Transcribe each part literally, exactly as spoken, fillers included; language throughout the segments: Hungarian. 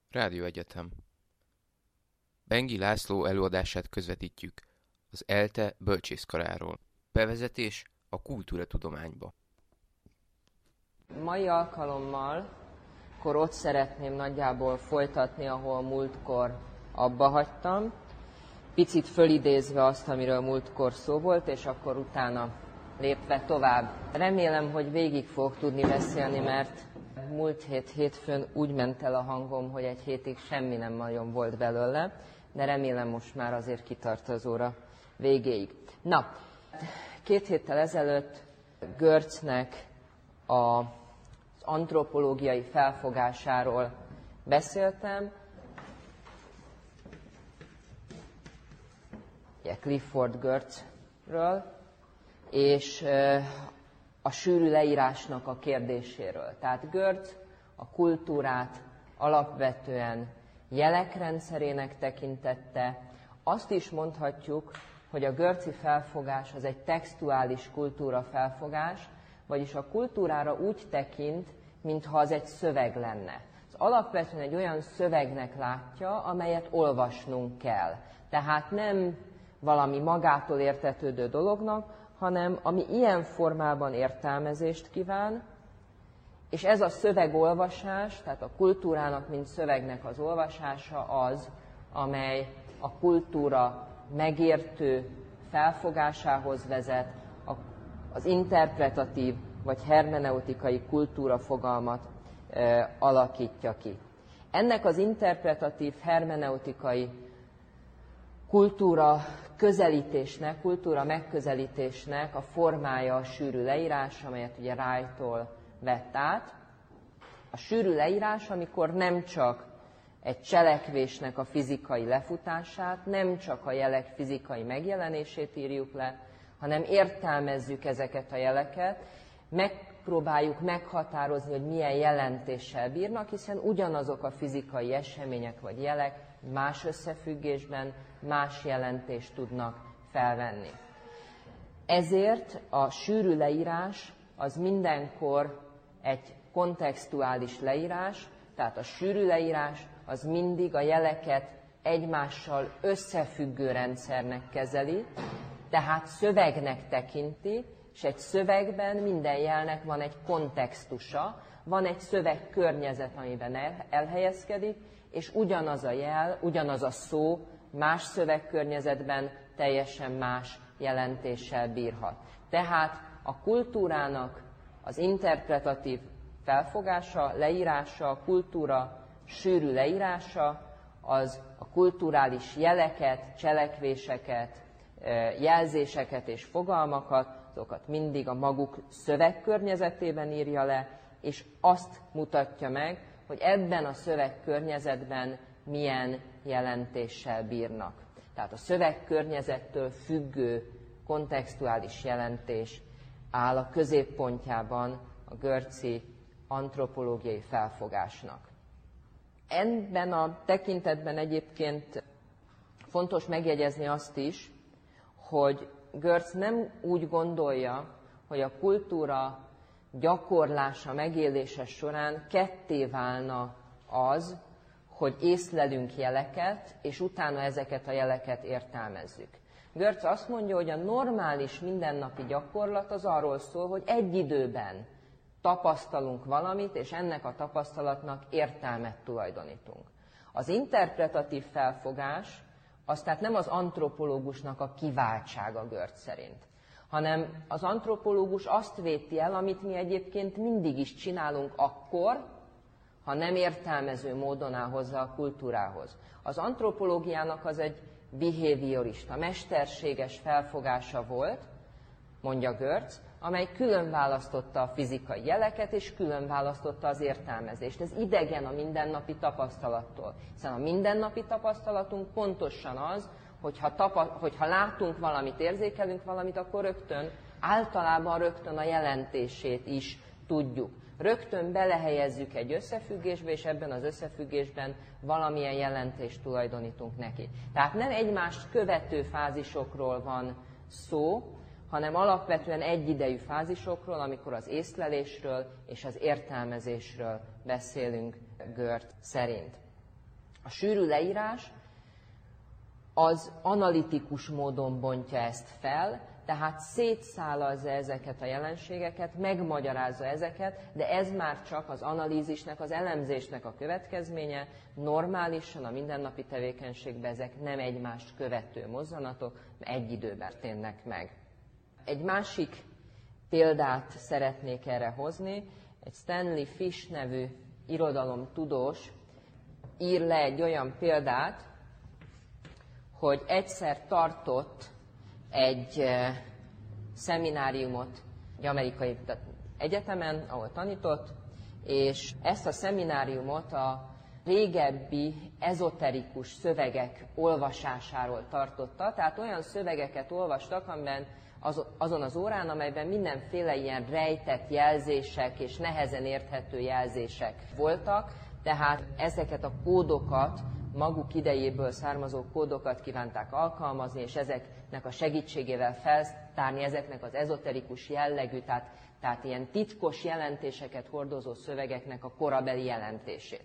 Rádióegyetem. Bengi László előadását közvetítjük az ELTE bölcsészkaráról. Bevezetés a kultúratudományba. Mai alkalommal akkor ott szeretném nagyjából folytatni, ahol múltkor abba hagytam, picit fölidézve azt, amiről múltkor szó volt, és akkor utána lépve tovább. Remélem, hogy végig fogok tudni beszélni, mert múlt hét hétfőn úgy ment el a hangom, hogy egy hétig semmi nem nagyon volt belőle, de remélem most már azért kitart az óra végéig. Na, két héttel ezelőtt Görcznek az antropológiai felfogásáról beszéltem, ugye Clifford Görczről, és a sűrű leírásnak a kérdéséről. Tehát Görcz a kultúrát alapvetően jelekrendszerének tekintette. Azt is mondhatjuk, hogy a görczy felfogás az egy textuális kultúra felfogás, vagyis a kultúrára úgy tekint, mintha az egy szöveg lenne. Az alapvetően egy olyan szövegnek látja, amelyet olvasnunk kell. Tehát nem valami magától értetődő dolognak, hanem ami ilyen formában értelmezést kíván, és ez a szövegolvasás, tehát a kultúrának, mint szövegnek az olvasása az, amely a kultúra megértő felfogásához vezet, az interpretatív vagy hermeneutikai kultúra fogalmat e, alakítja ki. Ennek az interpretatív hermeneutikai kultúra közelítésnek, kultúra megközelítésnek a formája a sűrű leírás, amelyet ugye Rye-tól vett át. A sűrű leírás, amikor nem csak egy cselekvésnek a fizikai lefutását, nem csak a jelek fizikai megjelenését írjuk le, hanem értelmezzük ezeket a jeleket, megpróbáljuk meghatározni, hogy milyen jelentéssel bírnak, hiszen ugyanazok a fizikai események vagy jelek más összefüggésben, más jelentést tudnak felvenni. Ezért a sűrű leírás az mindenkor egy kontextuális leírás, tehát a sűrű leírás az mindig a jeleket egymással összefüggő rendszernek kezeli, tehát szövegnek tekinti, és egy szövegben minden jelnek van egy kontextusa, van egy szövegkörnyezet, amiben elhelyezkedik, és ugyanaz a jel, ugyanaz a szó más szövegkörnyezetben teljesen más jelentéssel bírhat. Tehát a kultúrának az interpretatív felfogása, leírása, a kultúra sűrű leírása, az a kulturális jeleket, cselekvéseket, jelzéseket és fogalmakat, azokat mindig a maguk szövegkörnyezetében írja le, és azt mutatja meg, hogy ebben a szövegkörnyezetben milyen jelentéssel bírnak. Tehát a szövegkörnyezettől függő kontextuális jelentés áll a középpontjában a görczy antropológiai felfogásnak. Ebben a tekintetben egyébként fontos megjegyezni azt is, hogy Görcz nem úgy gondolja, hogy a kultúra gyakorlása, megélése során ketté válna az, hogy észlelünk jeleket, és utána ezeket a jeleket értelmezzük. Görcz azt mondja, hogy a normális mindennapi gyakorlat az arról szól, hogy egy időben tapasztalunk valamit, és ennek a tapasztalatnak értelmet tulajdonítunk. Az interpretatív felfogás az tehát nem az antropológusnak a kiváltsága Görcz szerint, hanem az antropológus azt véti el, amit mi egyébként mindig is csinálunk akkor, ha nem értelmező módon áll hozzá a kultúrához. Az antropológiának az egy behaviorista, mesterséges felfogása volt, mondja Görcz, amely külön választotta a fizikai jeleket, és külön választotta az értelmezést. Ez idegen a mindennapi tapasztalattól, hiszen a mindennapi tapasztalatunk pontosan az, hogyha, tapa, hogyha látunk valamit, érzékelünk valamit, akkor rögtön, általában rögtön a jelentését is tudjuk. Rögtön belehelyezzük egy összefüggésbe, és ebben az összefüggésben valamilyen jelentést tulajdonítunk neki. Tehát nem egymást követő fázisokról van szó, hanem alapvetően egyidejű fázisokról, amikor az észlelésről és az értelmezésről beszélünk Görcz szerint. A sűrű leírás az analitikus módon bontja ezt fel, tehát szétszálazza ezeket a jelenségeket, megmagyarázza ezeket, de ez már csak az analízisnek, az elemzésnek a következménye. Normálisan a mindennapi tevékenységben ezek nem egymást követő mozzanatok, egy időben történnek meg. Egy másik példát szeretnék erre hozni. Egy Stanley Fish nevű irodalomtudós ír le egy olyan példát, hogy egyszer tartott egy szemináriumot egy amerikai egyetemen, ahol tanított, és ezt a szemináriumot a régebbi ezoterikus szövegek olvasásáról tartotta, tehát olyan szövegeket olvastak, amiben azon az órán, amelyben mindenféle ilyen rejtett jelzések és nehezen érthető jelzések voltak, tehát ezeket a kódokat, maguk idejéből származó kódokat kívánták alkalmazni, és ezeknek a segítségével feltárni ezeknek az ezoterikus jellegű, tehát, tehát ilyen titkos jelentéseket hordozó szövegeknek a korabeli jelentését.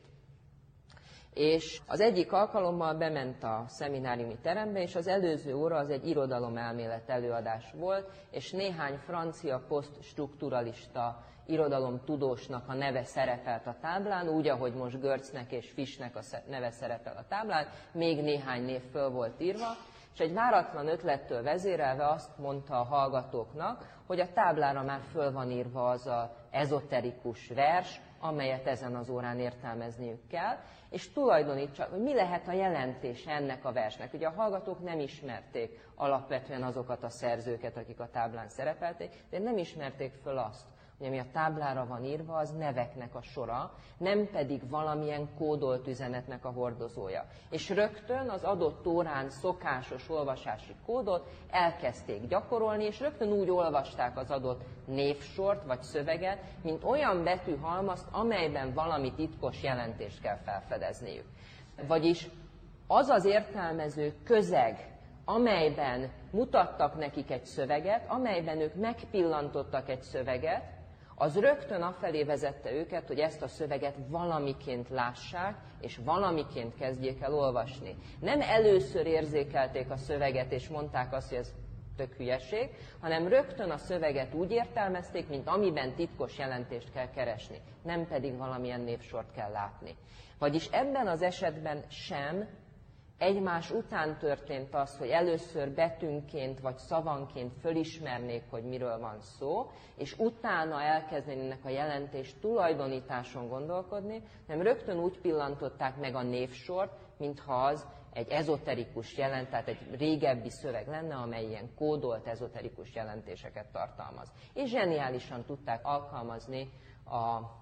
És az egyik alkalommal bement a szemináriumi terembe, és az előző óra az egy irodalomelmélet előadás volt, és néhány francia posztstrukturalista irodalomtudósnak a neve szerepelt a táblán, úgy, ahogy most Görcnek és Fishnek a neve szerepel a táblán, még néhány név föl volt írva, és egy váratlan ötlettől vezérelve azt mondta a hallgatóknak, hogy a táblára már föl van írva az az ezoterikus vers, amelyet ezen az órán értelmezniük kell, és tulajdonítsa, hogy mi lehet a jelentése ennek a versnek. Ugye a hallgatók nem ismerték alapvetően azokat a szerzőket, akik a táblán szerepelték, de nem ismerték föl azt, hogy ami a táblára van írva, az neveknek a sora, nem pedig valamilyen kódolt üzenetnek a hordozója. És rögtön az adott órán szokásos olvasási kódot elkezdték gyakorolni, és rögtön úgy olvasták az adott névsort vagy szöveget, mint olyan betűhalmazt, amelyben valami titkos jelentést kell felfedezniük. Vagyis az az értelmező közeg, amelyben mutattak nekik egy szöveget, amelyben ők megpillantottak egy szöveget, az rögtön afelé vezette őket, hogy ezt a szöveget valamiként lássák, és valamiként kezdjék el olvasni. Nem először érzékelték a szöveget, és mondták azt, hogy ez tök hülyeség, hanem rögtön a szöveget úgy értelmezték, mint amiben titkos jelentést kell keresni, nem pedig valamilyen névsort kell látni. Vagyis ebben az esetben sem egymás után történt az, hogy először betűnként vagy szavanként fölismernék, hogy miről van szó, és utána elkezdenének a jelentés tulajdonításon gondolkodni, nem rögtön úgy pillantották meg a névsort, mintha az egy ezoterikus jelent, tehát egy régebbi szöveg lenne, amely ilyen kódolt ezoterikus jelentéseket tartalmaz. És zseniálisan tudták alkalmazni a,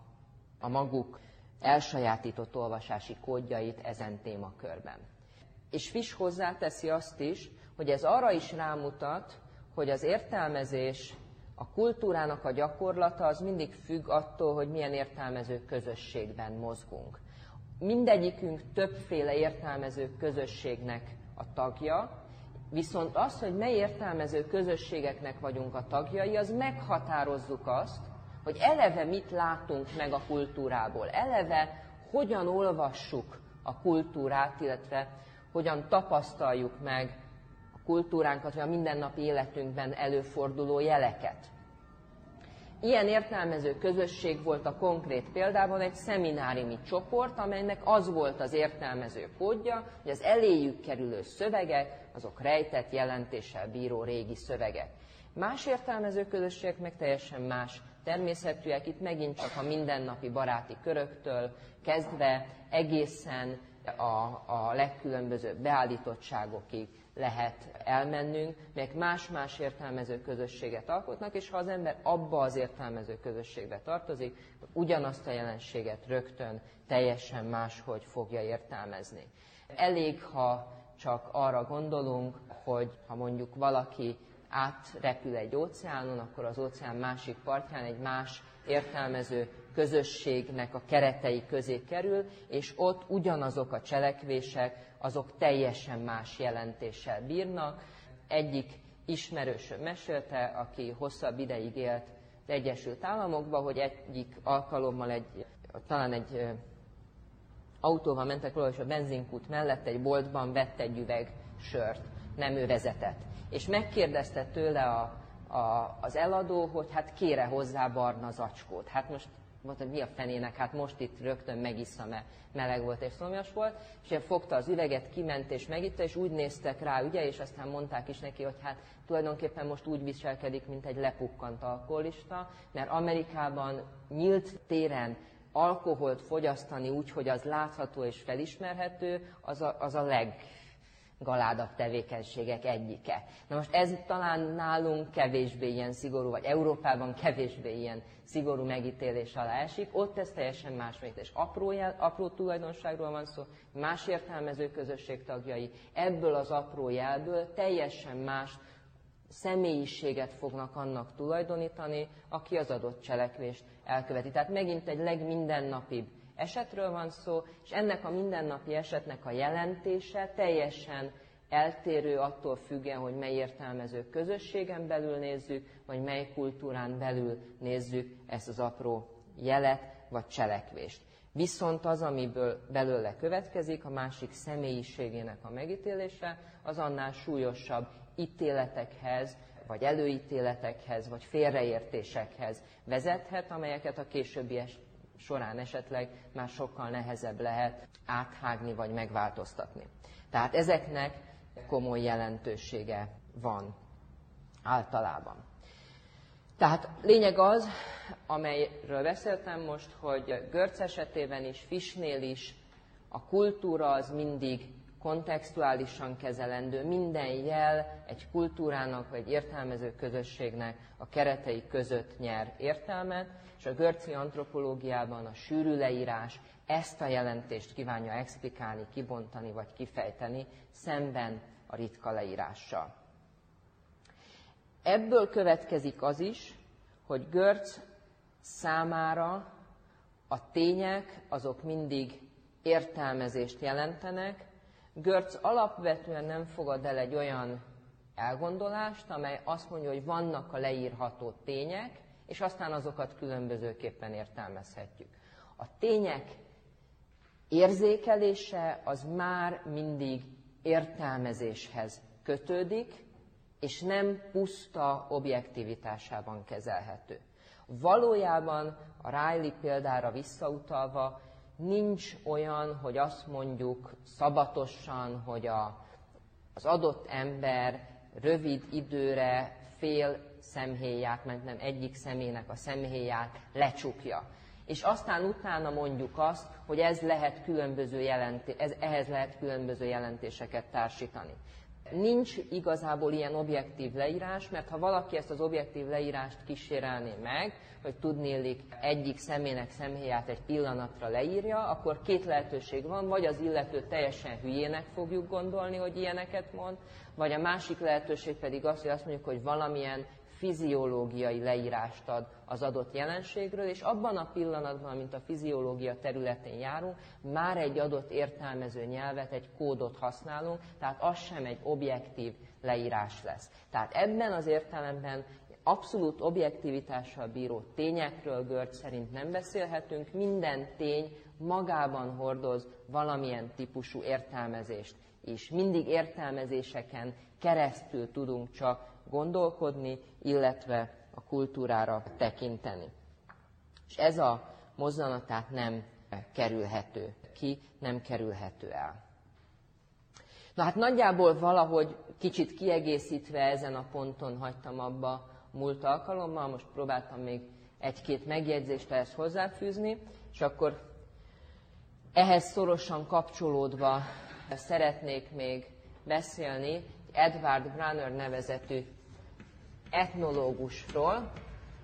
a maguk elsajátított olvasási kódjait ezen témakörben. És Fish hozzáteszi azt is, hogy ez arra is rámutat, hogy az értelmezés, a kultúrának a gyakorlata az mindig függ attól, hogy milyen értelmező közösségben mozgunk. Mindegyikünk többféle értelmező közösségnek a tagja, viszont az, hogy mely értelmező közösségeknek vagyunk a tagjai, az meghatározzuk azt, hogy eleve mit látunk meg a kultúrából, eleve hogyan olvassuk a kultúrát, illetve hogyan tapasztaljuk meg a kultúránkat, vagy a mindennapi életünkben előforduló jeleket. Ilyen értelmező közösség volt a konkrét példában egy szemináriumi csoport, amelynek az volt az értelmező kódja, hogy az eléjük kerülő szövegek, azok rejtett jelentéssel bíró régi szövegek. Más értelmező közösségek meg teljesen más természetűek, itt megint csak a mindennapi baráti köröktől kezdve egészen a, a legkülönbözőbb beállítottságokig lehet elmennünk, melyek más-más értelmező közösséget alkotnak, és ha az ember abba az értelmező közösségbe tartozik, ugyanazt a jelenséget rögtön teljesen máshogy fogja értelmezni. Elég, ha csak arra gondolunk, hogy ha mondjuk valaki átrepül egy óceánon, akkor az óceán másik partján egy más értelmező közösségnek a keretei közé kerül, és ott ugyanazok a cselekvések, azok teljesen más jelentéssel bírnak. Egyik ismerősöm mesélte, aki hosszabb ideig élt az Egyesült Államokban, hogy egyik alkalommal egy, talán egy autóval mentek valahogy a benzinkút mellett, egy boltban vett egy üveg sört, nem ő vezetett. És megkérdezte tőle a, a, az eladó, hogy hát kére hozzá barna zacskót. Hát most mondta, mi a fenének, hát most itt rögtön megisszam, mert meleg volt és szomjas volt. És ilyen fogta az üveget, kiment és megitta, és úgy néztek rá, ugye, és aztán mondták is neki, hogy hát tulajdonképpen most úgy viselkedik, mint egy lepukkant alkoholista, mert Amerikában nyílt téren alkoholt fogyasztani úgy, hogy az látható és felismerhető, az a, az a leggaládabb tevékenységek egyike. Na most ez talán nálunk kevésbé ilyen szigorú, vagy Európában kevésbé ilyen szigorú megítélés alá esik, ott ez teljesen más megítélés. Apró, jel, apró tulajdonságról van szó, más értelmező közösség tagjai, ebből az apró jelből teljesen más személyiséget fognak annak tulajdonítani, aki az adott cselekvést elköveti. Tehát megint egy legmidennapibb esetről van szó, és ennek a mindennapi esetnek a jelentése teljesen eltérő attól függően, hogy mely értelmező közösségen belül nézzük, vagy mely kultúrán belül nézzük ezt az apró jelet vagy cselekvést. Viszont az, amiből belőle következik, a másik személyiségének a megítélése, az annál súlyosabb ítéletekhez, vagy előítéletekhez, vagy félreértésekhez vezethet, amelyeket a későbbiek során esetleg már sokkal nehezebb lehet áthágni, vagy megváltoztatni. Tehát ezeknek komoly jelentősége van általában. Tehát lényeg az, amelyről beszéltem most, hogy Görz esetében is, Fischnél is a kultúra az mindig kontextuálisan kezelendő, minden jel egy kultúrának vagy értelmező közösségnek a keretei között nyer értelmet, és a görzi antropológiában a sűrű leírás ezt a jelentést kívánja explikálni, kibontani vagy kifejteni, szemben a ritka leírással. Ebből következik az is, hogy Görz számára a tények azok mindig értelmezést jelentenek. Görz alapvetően nem fogad el egy olyan elgondolást, amely azt mondja, hogy vannak a leírható tények, és aztán azokat különbözőképpen értelmezhetjük. A tények érzékelése az már mindig értelmezéshez kötődik, és nem puszta objektivitásában kezelhető. Valójában a Riley példára visszautalva nincs olyan, hogy azt mondjuk szabatosan, hogy a, az adott ember rövid időre fél szemhéját, mert nem egyik szemének a szemhéját lecsukja. És aztán utána mondjuk azt, hogy ez lehet különböző jelenté- ez, ehhez lehet különböző jelentéseket társítani. Nincs igazából ilyen objektív leírás, mert ha valaki ezt az objektív leírást kísérelné meg, hogy tudnélik egyik személynek szemhéját egy pillanatra leírja, akkor két lehetőség van, vagy az illető teljesen hülyének fogjuk gondolni, hogy ilyeneket mond, vagy a másik lehetőség pedig az, hogy azt mondjuk, hogy valamilyen fiziológiai leírást ad az adott jelenségről, és abban a pillanatban, mint a fiziológia területén járunk, már egy adott értelmező nyelvet, egy kódot használunk, tehát az sem egy objektív leírás lesz. Tehát ebben az értelemben abszolút objektivitással bíró tényekről Görz szerint nem beszélhetünk, minden tény magában hordoz valamilyen típusú értelmezést is. Mindig értelmezéseken keresztül tudunk csak gondolkodni, illetve a kultúrára tekinteni. És ez a mozzanatát nem kerülhető ki, nem kerülhető el. Na hát nagyjából valahogy kicsit kiegészítve ezen a ponton hagytam abba múlt alkalommal, most próbáltam még egy-két megjegyzést ehhez hozzáfűzni, és akkor ehhez szorosan kapcsolódva szeretnék még beszélni Edward Brunner nevezetű etnológusról.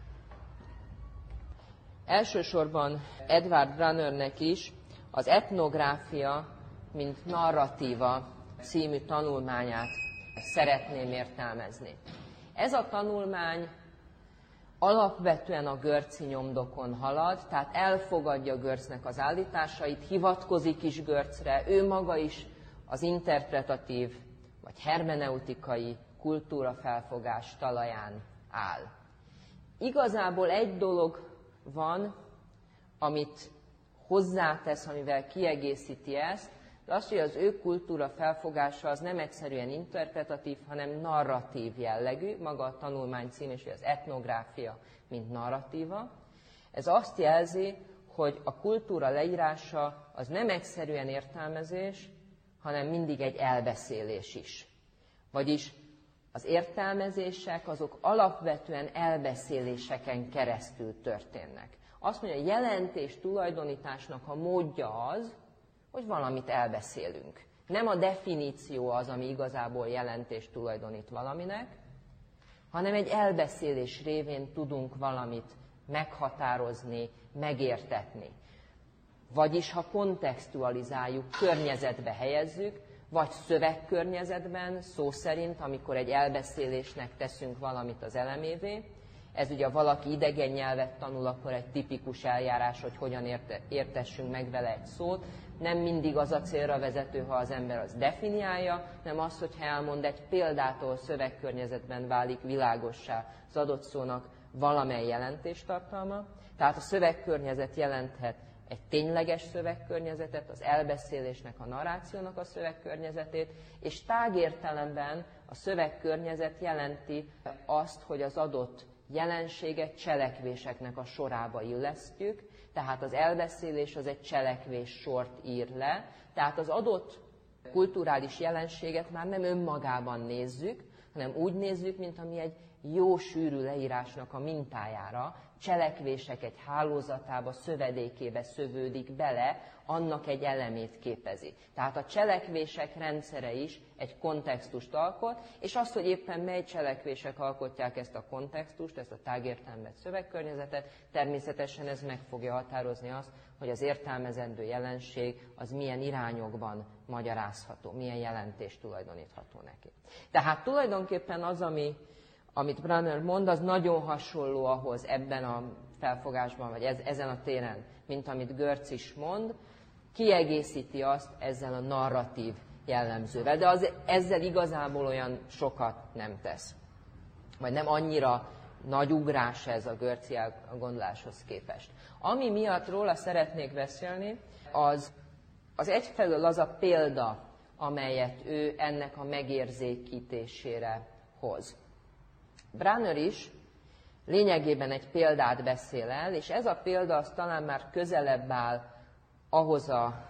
Elsősorban Edward Brunnernek is az etnográfia, mint narratíva című tanulmányát szeretném értelmezni. Ez a tanulmány alapvetően a görzi nyomdokon halad, tehát elfogadja Görznek az állításait, hivatkozik is Görzre, ő maga is az interpretatív vagy hermeneutikai kultúrafelfogás talaján áll. Igazából egy dolog van, amit hozzátesz, amivel kiegészíti ezt, de az, hogy az ő kultúra felfogása az nem egyszerűen interpretatív, hanem narratív jellegű, maga a tanulmány cím és az etnográfia, mint narratíva. Ez azt jelzi, hogy a kultúra leírása az nem egyszerűen értelmezés, hanem mindig egy elbeszélés is. Vagyis az értelmezések azok alapvetően elbeszéléseken keresztül történnek. Azt mondja, a jelentés tulajdonításnak a módja az, hogy valamit elbeszélünk. Nem a definíció az, ami igazából jelentést tulajdonít valaminek, hanem egy elbeszélés révén tudunk valamit meghatározni, megértetni. Vagyis, ha kontextualizáljuk, környezetbe helyezzük, vagy szövegkörnyezetben, szó szerint, amikor egy elbeszélésnek teszünk valamit az elemévé. Ez ugye, ha valaki idegen nyelvet tanul, akkor egy tipikus eljárás, hogy hogyan érte, értessünk meg vele egy szót. Nem mindig az a célra vezető, ha az ember az definiálja, hanem az, hogyha elmond egy példától szövegkörnyezetben válik világossá az adott szónak valamely jelentéstartalma. Tehát a szövegkörnyezet jelenthet egy tényleges szövegkörnyezetet, az elbeszélésnek, a narrációnak a szövegkörnyezetét, és tágértelemben a szövegkörnyezet jelenti azt, hogy az adott jelenséget cselekvéseknek a sorába illesztjük, tehát az elbeszélés az egy cselekvés sort ír le, tehát az adott kulturális jelenséget már nem önmagában nézzük, hanem úgy nézzük, mint ami egy jó sűrű leírásnak a mintájára, cselekvések egy hálózatába, szövedékébe szövődik bele, annak egy elemét képezi. Tehát a cselekvések rendszere is egy kontextust alkot, és az, hogy éppen mely cselekvések alkotják ezt a kontextust, ezt a tágértelmet, szövegkörnyezetet, természetesen ez meg fogja határozni azt, hogy az értelmezendő jelenség az milyen irányokban magyarázható, milyen jelentést tulajdonítható neki. Tehát tulajdonképpen az, ami amit Brunner mond, az nagyon hasonló ahhoz ebben a felfogásban, vagy ez, ezen a téren, mint amit Görz is mond, kiegészíti azt ezzel a narratív jellemzővel, de az, ezzel igazából olyan sokat nem tesz. Vagy nem annyira nagy ugrás ez a Görzi gondoláshoz képest. Ami miatt róla szeretnék beszélni, az, az egyfelől az a példa, amelyet ő ennek a megérzékítésére hoz. Brunner is lényegében egy példát beszél el, és ez a példa az talán már közelebb áll ahhoz a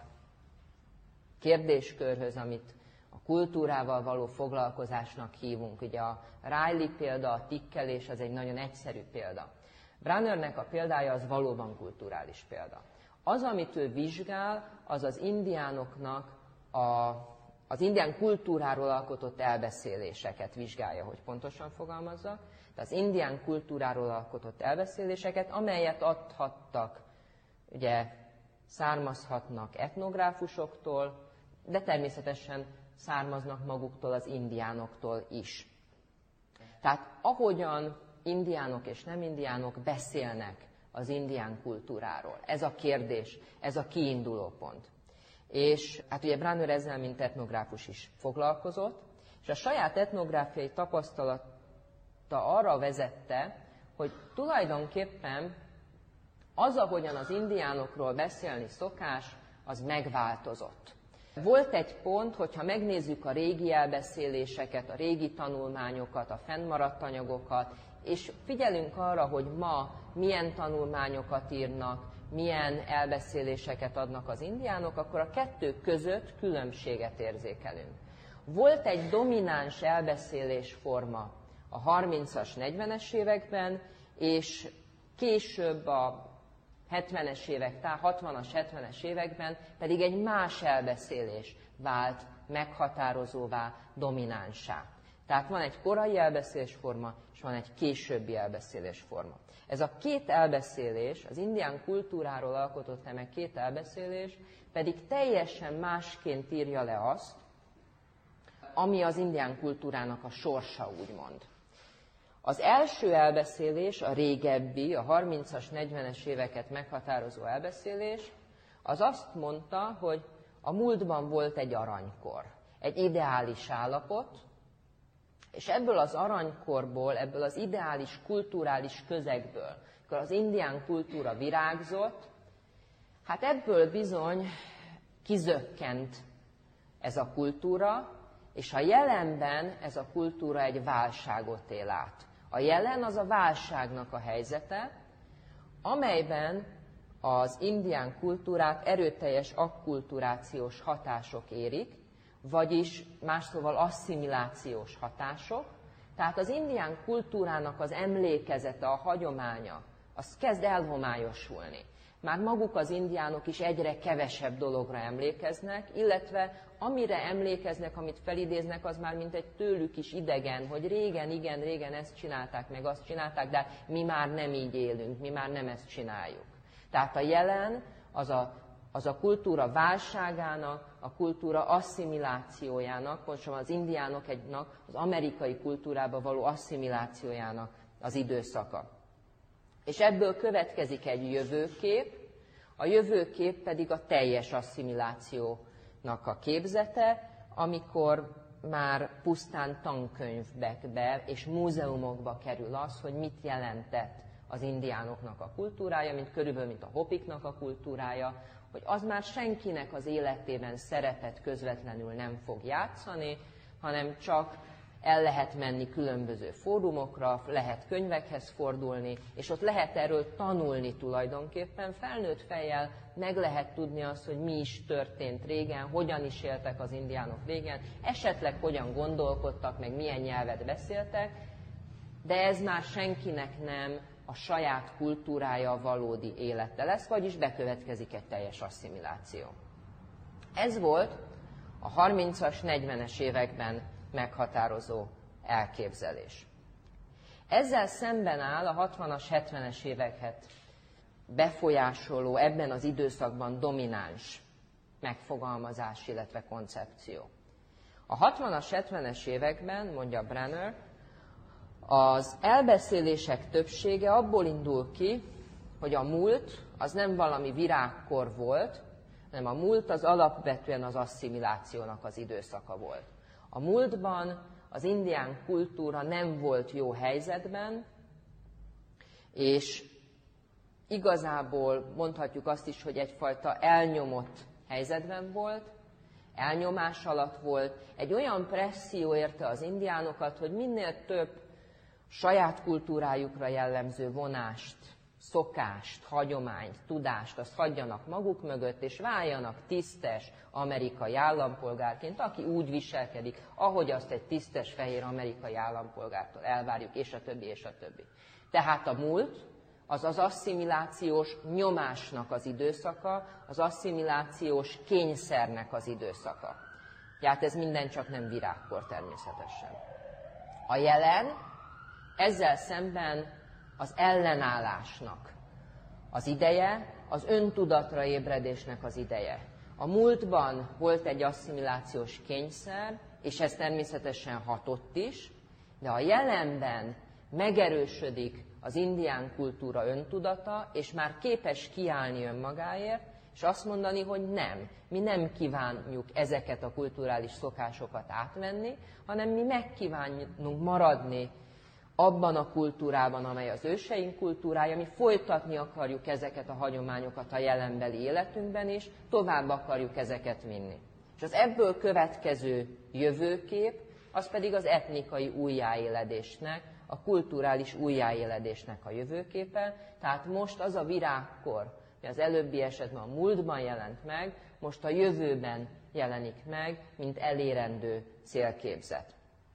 kérdéskörhöz, amit a kultúrával való foglalkozásnak hívunk. Ugye a Riley példa, a tikkelés, az egy nagyon egyszerű példa. Brunnernek a példája az valóban kulturális példa. Az, amit ő vizsgál, az az indiánoknak a az indián kultúráról alkotott elbeszéléseket vizsgálja, hogy pontosan fogalmazzak. Tehát az indián kultúráról alkotott elbeszéléseket, amelyet adhattak, ugye származhatnak etnográfusoktól, de természetesen származnak maguktól az indiánoktól is. Tehát ahogyan indiánok és nem indiánok beszélnek az indián kultúráról, ez a kérdés, ez a kiinduló pont. És hát ugye Brunner ezzel, mint etnográfus is foglalkozott, és a saját etnográfiai tapasztalata arra vezette, hogy tulajdonképpen az, ahogyan az indiánokról beszélni szokás, az megváltozott. Volt egy pont, hogyha megnézzük a régi elbeszéléseket, a régi tanulmányokat, a fennmaradt anyagokat, és figyelünk arra, hogy ma milyen tanulmányokat írnak, milyen elbeszéléseket adnak az indiánok, akkor a kettő között különbséget érzékelünk. Volt egy domináns elbeszélésforma a harmincas, negyvenes években, és később a hetvenes évek, tehát hatvanas, hetvenes években pedig egy más elbeszélés vált meghatározóvá, dominánsá. Tehát van egy korai elbeszélésforma, és van egy későbbi elbeszélésforma. Ez a két elbeszélés, az indián kultúráról alkotott eme két elbeszélés, pedig teljesen másként írja le azt, ami az indián kultúrának a sorsa, úgymond. Az első elbeszélés, a régebbi, a harmincas, negyvenes éveket meghatározó elbeszélés, az azt mondta, hogy a múltban volt egy aranykor, egy ideális állapot, és ebből az aranykorból, ebből az ideális kulturális közegből, amikor az indián kultúra virágzott, Hát ebből bizony kizökkent ez a kultúra, és a jelenben ez a kultúra egy válságot él át. A jelen az a válságnak a helyzete, amelyben az indián kultúrát erőteljes akkulturációs hatások érik, vagyis más szóval asszimilációs hatások. Tehát az indián kultúrának az emlékezete, a hagyománya, az kezd elhomályosulni. Már maguk az indiánok is egyre kevesebb dologra emlékeznek, illetve amire emlékeznek, amit felidéznek, az már mint egy tőlük is idegen, hogy régen, igen, régen ezt csinálták, meg azt csinálták, de mi már nem így élünk, mi már nem ezt csináljuk. Tehát a jelen az a, az a kultúra válságának, a kultúra asszimilációjának, pontosabban az indiánoknak az amerikai kultúrába való asszimilációjának az időszaka. És ebből következik egy jövőkép, a jövőkép pedig a teljes asszimilációnak a képzete, amikor már pusztán tankönyvekbe és múzeumokba kerül az, hogy mit jelentett az indiánoknak a kultúrája, mint körülbelül mint a hopiknak a kultúrája, hogy az már senkinek az életében szerepet közvetlenül nem fog játszani, hanem csak el lehet menni különböző fórumokra, lehet könyvekhez fordulni, és ott lehet erről tanulni tulajdonképpen, felnőtt fejjel meg lehet tudni azt, hogy mi is történt régen, hogyan is éltek az indiánok régen, esetleg hogyan gondolkodtak, meg milyen nyelvet beszéltek, de ez már senkinek nem a saját kultúrája a valódi élete lesz, vagyis bekövetkezik egy teljes asszimiláció. Ez volt a harmincas, negyvenes években meghatározó elképzelés. Ezzel szemben áll a hatvanas, hetvenes éveket befolyásoló, ebben az időszakban domináns megfogalmazás, illetve koncepció. A hatvanas, hetvenes években, mondja Brenner, az elbeszélések többsége abból indul ki, hogy a múlt az nem valami virágkor volt, hanem a múlt az alapvetően az asszimilációnak az időszaka volt. A múltban az indián kultúra nem volt jó helyzetben, és igazából mondhatjuk azt is, hogy egyfajta elnyomott helyzetben volt, elnyomás alatt volt, egy olyan presszió érte az indiánokat, hogy minél több saját kultúrájukra jellemző vonást, szokást, hagyományt, tudást, azt hagyjanak maguk mögött, és váljanak tisztes amerikai állampolgárként, aki úgy viselkedik, ahogy azt egy tisztes fehér amerikai állampolgártól elvárjuk, és a többi, és a többi. Tehát a múlt az az asszimilációs nyomásnak az időszaka, az asszimilációs kényszernek az időszaka. Tehát ez minden csak nem virágkor természetesen. A jelen ezzel szemben az ellenállásnak az ideje, az öntudatra ébredésnek az ideje. A múltban volt egy asszimilációs kényszer, és ez természetesen hatott is, de a jelenben megerősödik az indián kultúra öntudata, és már képes kiállni önmagáért, és azt mondani, hogy nem, mi nem kívánjuk ezeket a kulturális szokásokat átvenni, hanem mi megkívánunk maradni abban a kultúrában, amely az őseink kultúrája, mi folytatni akarjuk ezeket a hagyományokat a jelenbeli életünkben is, tovább akarjuk ezeket vinni. És az ebből következő jövőkép, az pedig az etnikai újjáéledésnek, a kulturális újjáéledésnek a jövőképe, tehát most az a virágkor, ami az előbbi esetben a múltban jelent meg, most a jövőben jelenik meg, mint elérendő célképzet.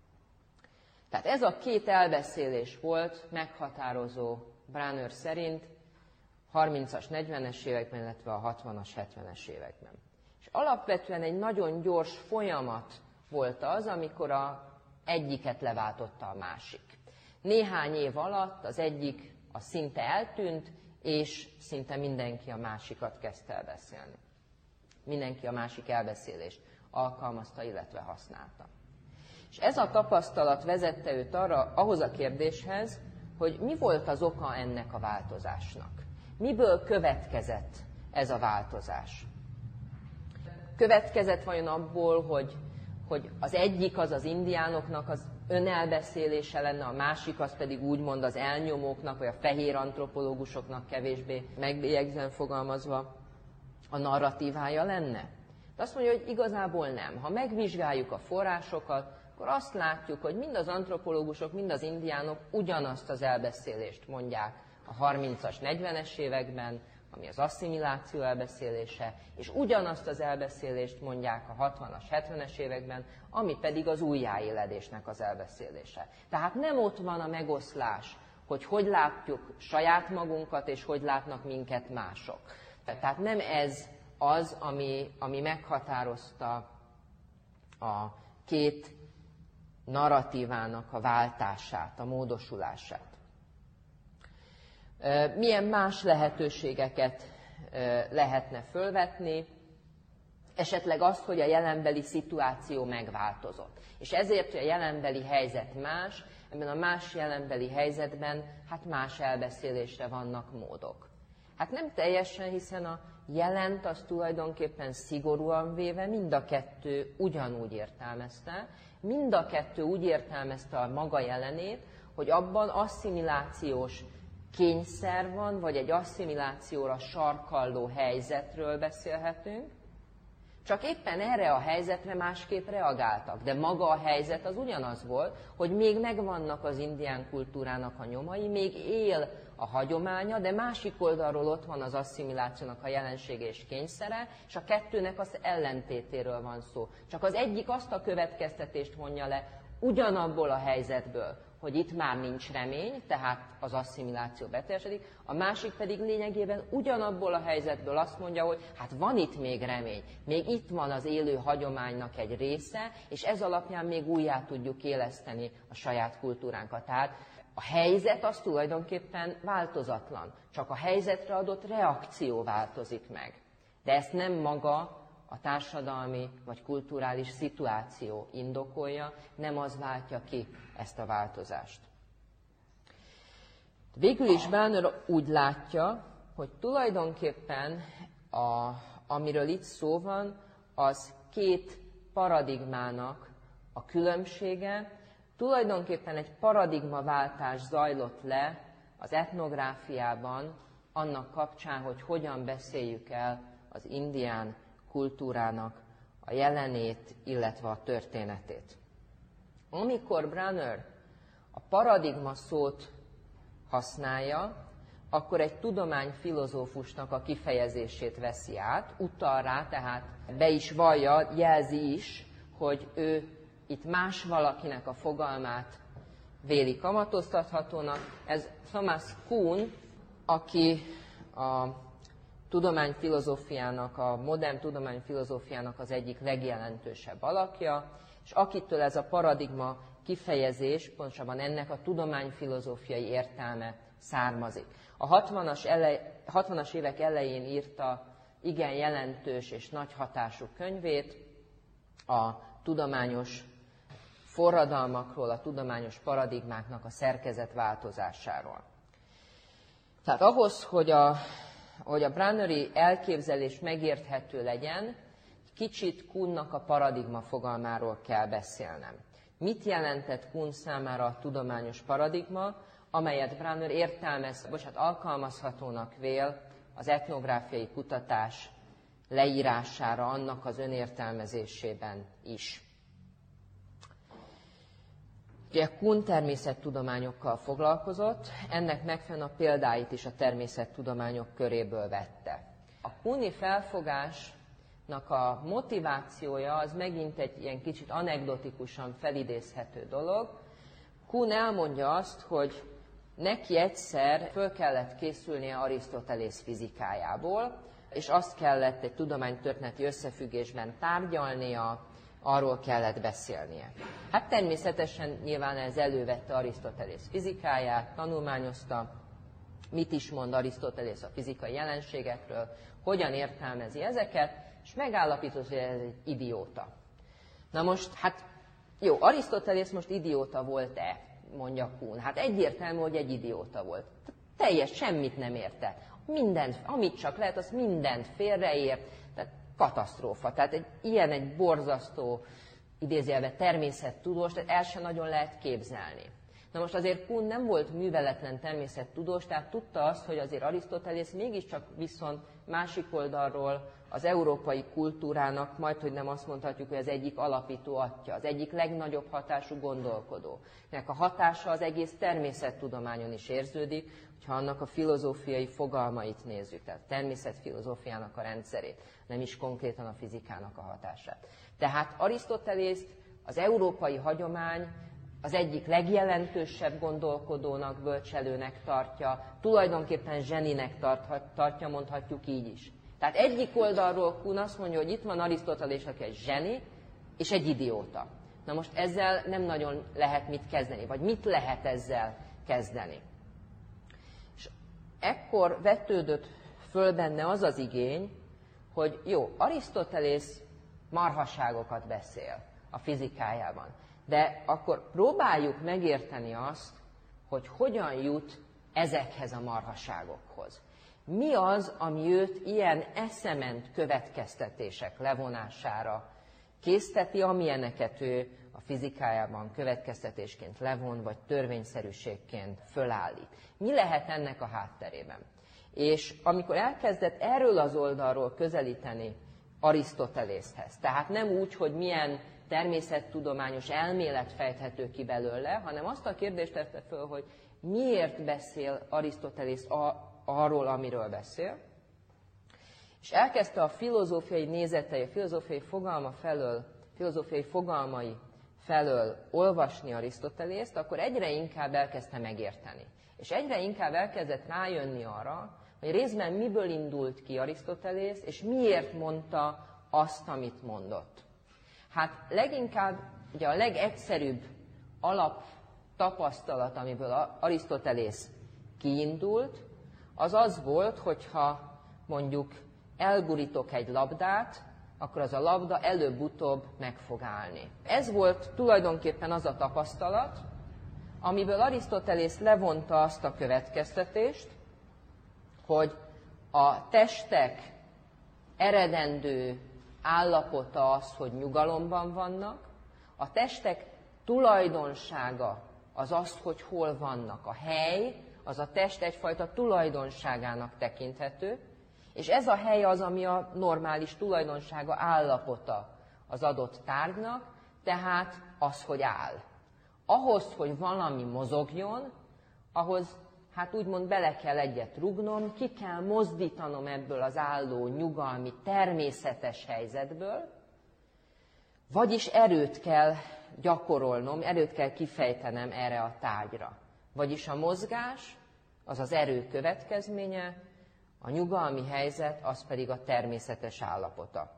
Tehát ez a két elbeszélés volt meghatározó Brenner szerint harmincas, negyvenes években, illetve a hatvanas, hetvenes években. És alapvetően egy nagyon gyors folyamat volt az, amikor a egyiket leváltotta a másik. Néhány év alatt az egyik a szinte eltűnt, és szinte mindenki a másikat kezdte el beszélni. Mindenki a másik elbeszélést alkalmazta, illetve használta. És ez a tapasztalat vezette őt arra, ahhoz a kérdéshez, hogy mi volt az oka ennek a változásnak. Miből következett ez a változás? Következett vajon abból, hogy, hogy az egyik az az indiánoknak az önelbeszélése lenne, a másik az pedig úgymond az elnyomóknak, vagy a fehér antropológusoknak kevésbé megbélyegzően fogalmazva a narratívája lenne? De azt mondja, hogy igazából nem. Ha megvizsgáljuk a forrásokat, akkor azt látjuk, hogy mind az antropológusok, mind az indiánok ugyanazt az elbeszélést mondják a harmincas, negyvenes években, ami az asszimiláció elbeszélése, és ugyanazt az elbeszélést mondják a hatvanas, hetvenes években, ami pedig az újjáéledésnek az elbeszélése. Tehát nem ott van a megoszlás, hogy hogy látjuk saját magunkat, és hogy látnak minket mások. Tehát nem ez az, ami, ami meghatározta a két narratívának a váltását, a módosulását. Milyen más lehetőségeket lehetne fölvetni? Esetleg azt, hogy a jelenbeli szituáció megváltozott. És ezért, hogy a jelenbeli helyzet más, ebben a más jelenbeli helyzetben hát más elbeszélésre vannak módok. Hát nem teljesen, hiszen a jelent az tulajdonképpen szigorúan véve mind a kettő ugyanúgy értelmezte, mind a kettő úgy értelmezte a maga jelenét, hogy abban asszimilációs kényszer van, vagy egy asszimilációra sarkalló helyzetről beszélhetünk, csak éppen erre a helyzetre másképp reagáltak. De maga a helyzet az ugyanaz volt, hogy még megvannak az indián kultúrának a nyomai, még él a hagyománya, de másik oldalról ott van az asszimilációnak a jelensége és kényszere, és a kettőnek az ellentétéről van szó. Csak az egyik azt a következtetést vonja le ugyanabból a helyzetből, hogy itt már nincs remény, tehát az asszimiláció beteljesedik, a másik pedig lényegében ugyanabból a helyzetből azt mondja, hogy hát van itt még remény, még itt van az élő hagyománynak egy része, és ez alapján még újjá tudjuk éleszteni a saját kultúránkat. Tehát a helyzet az tulajdonképpen változatlan, csak a helyzetre adott reakció változik meg. De ezt nem maga a társadalmi vagy kulturális szituáció indokolja, nem az váltja ki ezt a változást. Végül is Brunner úgy látja, hogy tulajdonképpen a, amiről itt szó van, az két paradigmának a különbsége. Tulajdonképpen egy paradigmaváltás zajlott le az etnográfiában annak kapcsán, hogy hogyan beszéljük el az indián kultúrának a jelenét, illetve a történetét. Amikor Brunner a paradigma szót használja, akkor egy tudományfilozófusnak a kifejezését veszi át, utal rá, tehát be is vallja, jelzi is, hogy ő itt más valakinek a fogalmát véli kamatoztathatónak. Ez Thomas Kuhn, aki a tudományfilozófiának, a modern tudományfilozófiának az egyik legjelentősebb alakja, és akitől ez a paradigma kifejezés, pontosabban ennek a tudományfilozófiai értelme származik. A hatvanas, elej, hatvanas évek elején írta igen jelentős és nagy hatású könyvét a tudományos forradalmakról, a tudományos paradigmáknak a szerkezet változásáról. Tehát ahhoz, hogy a, hogy a Brunneri elképzelés megérthető legyen, kicsit Kuhnnak a paradigma fogalmáról kell beszélnem. Mit jelentett Kuhn számára a tudományos paradigma, amelyet Brunner értelmez, bocsánat, alkalmazhatónak vél az etnográfiai kutatás leírására, annak az önértelmezésében is. Ugye Kuhn természettudományokkal foglalkozott, ennek megfelelően a példáit is a természettudományok köréből vette. A Kuhni felfogásnak a motivációja az megint egy ilyen kicsit anekdotikusan felidézhető dolog. Kuhn elmondja azt, hogy neki egyszer föl kellett készülnie Arisztotelész fizikájából, és azt kellett egy tudománytörténeti összefüggésben tárgyalnia, arról kellett beszélnie. Hát természetesen nyilván ez elővette Arisztotelész fizikáját, tanulmányozta, mit is mond Arisztotelész a fizikai jelenségekről, hogyan értelmezi ezeket, és megállapított, hogy ez egy idióta. Na most, hát jó, Arisztotelész most idióta volt-e, mondja Kuhn. Hát egyértelmű, hogy egy idióta volt. Teljes, semmit nem érte. Mindent, amit csak lehet, az mindent félreért, tehát katasztrófa. Tehát egy, ilyen egy borzasztó, idézőjelben természettudós, tehát el sem nagyon lehet képzelni. Na most azért Kuhn nem volt műveletlen természettudós, tehát tudta azt, hogy azért Arisztotelész mégiscsak viszont másik oldalról az európai kultúrának majdhogy nem azt mondhatjuk, hogy az egyik alapító atya, az egyik legnagyobb hatású gondolkodó. Nek a hatása az egész természettudományon is érződik, hogyha annak a filozófiai fogalmait nézzük, tehát természetfilozófiának a rendszerét, nem is konkrétan a fizikának a hatását. Tehát Arisztotelészt az európai hagyomány az egyik legjelentősebb gondolkodónak, bölcselőnek tartja, tulajdonképpen zseninek tartja, mondhatjuk így is. Tehát egyik oldalról Kuhn azt mondja, hogy itt van Arisztotelés, aki egy zseni, és egy idióta. Na most ezzel nem nagyon lehet mit kezdeni, vagy mit lehet ezzel kezdeni. És ekkor vetődött föl benne az az igény, hogy jó, Arisztotelész marhaságokat beszél a fizikájában, de akkor próbáljuk megérteni azt, hogy hogyan jut ezekhez a marhaságokhoz. Mi az, ami őt ilyen eszement következtetések levonására készteti, amilyeneket ő a fizikájában következtetésként levon, vagy törvényszerűségként fölállít. Mi lehet ennek a hátterében? És amikor elkezdett erről az oldalról közelíteni Arisztotelészhez, tehát nem úgy, hogy milyen természettudományos elmélet fejthető ki belőle, hanem azt a kérdést tette föl, hogy miért beszél Arisztotelész a arról, amiről beszél, és elkezdte a filozófiai nézetei, a filozófiai fogalma felől, filozófiai fogalmai felől olvasni Arisztotelészt, akkor egyre inkább elkezdte megérteni. És egyre inkább elkezdett rájönni arra, hogy részben miből indult ki Arisztotelész, és miért mondta azt, amit mondott. Hát leginkább, ugye a legegyszerűbb alaptapasztalat, amiből Arisztotelész kiindult, az az volt, hogyha mondjuk elgurítok egy labdát, akkor az a labda előbb-utóbb meg fog állni. Ez volt tulajdonképpen az a tapasztalat, amiből Arisztotelész levonta azt a következtetést, hogy a testek eredendő állapota az, hogy nyugalomban vannak, a testek tulajdonsága az az, hogy hol vannak. A hely, az a test egyfajta tulajdonságának tekinthető, és ez a hely az, ami a normális tulajdonsága, állapota az adott tárgynak, tehát az, hogy áll. Ahhoz, hogy valami mozogjon, ahhoz hát úgymond bele kell egyet rugnom, ki kell mozdítanom ebből az álló, nyugalmi, természetes helyzetből, vagyis erőt kell gyakorolnom, erőt kell kifejtenem erre a tárgyra. Vagyis a mozgás, az az erő következménye, a nyugalmi helyzet, az pedig a természetes állapota.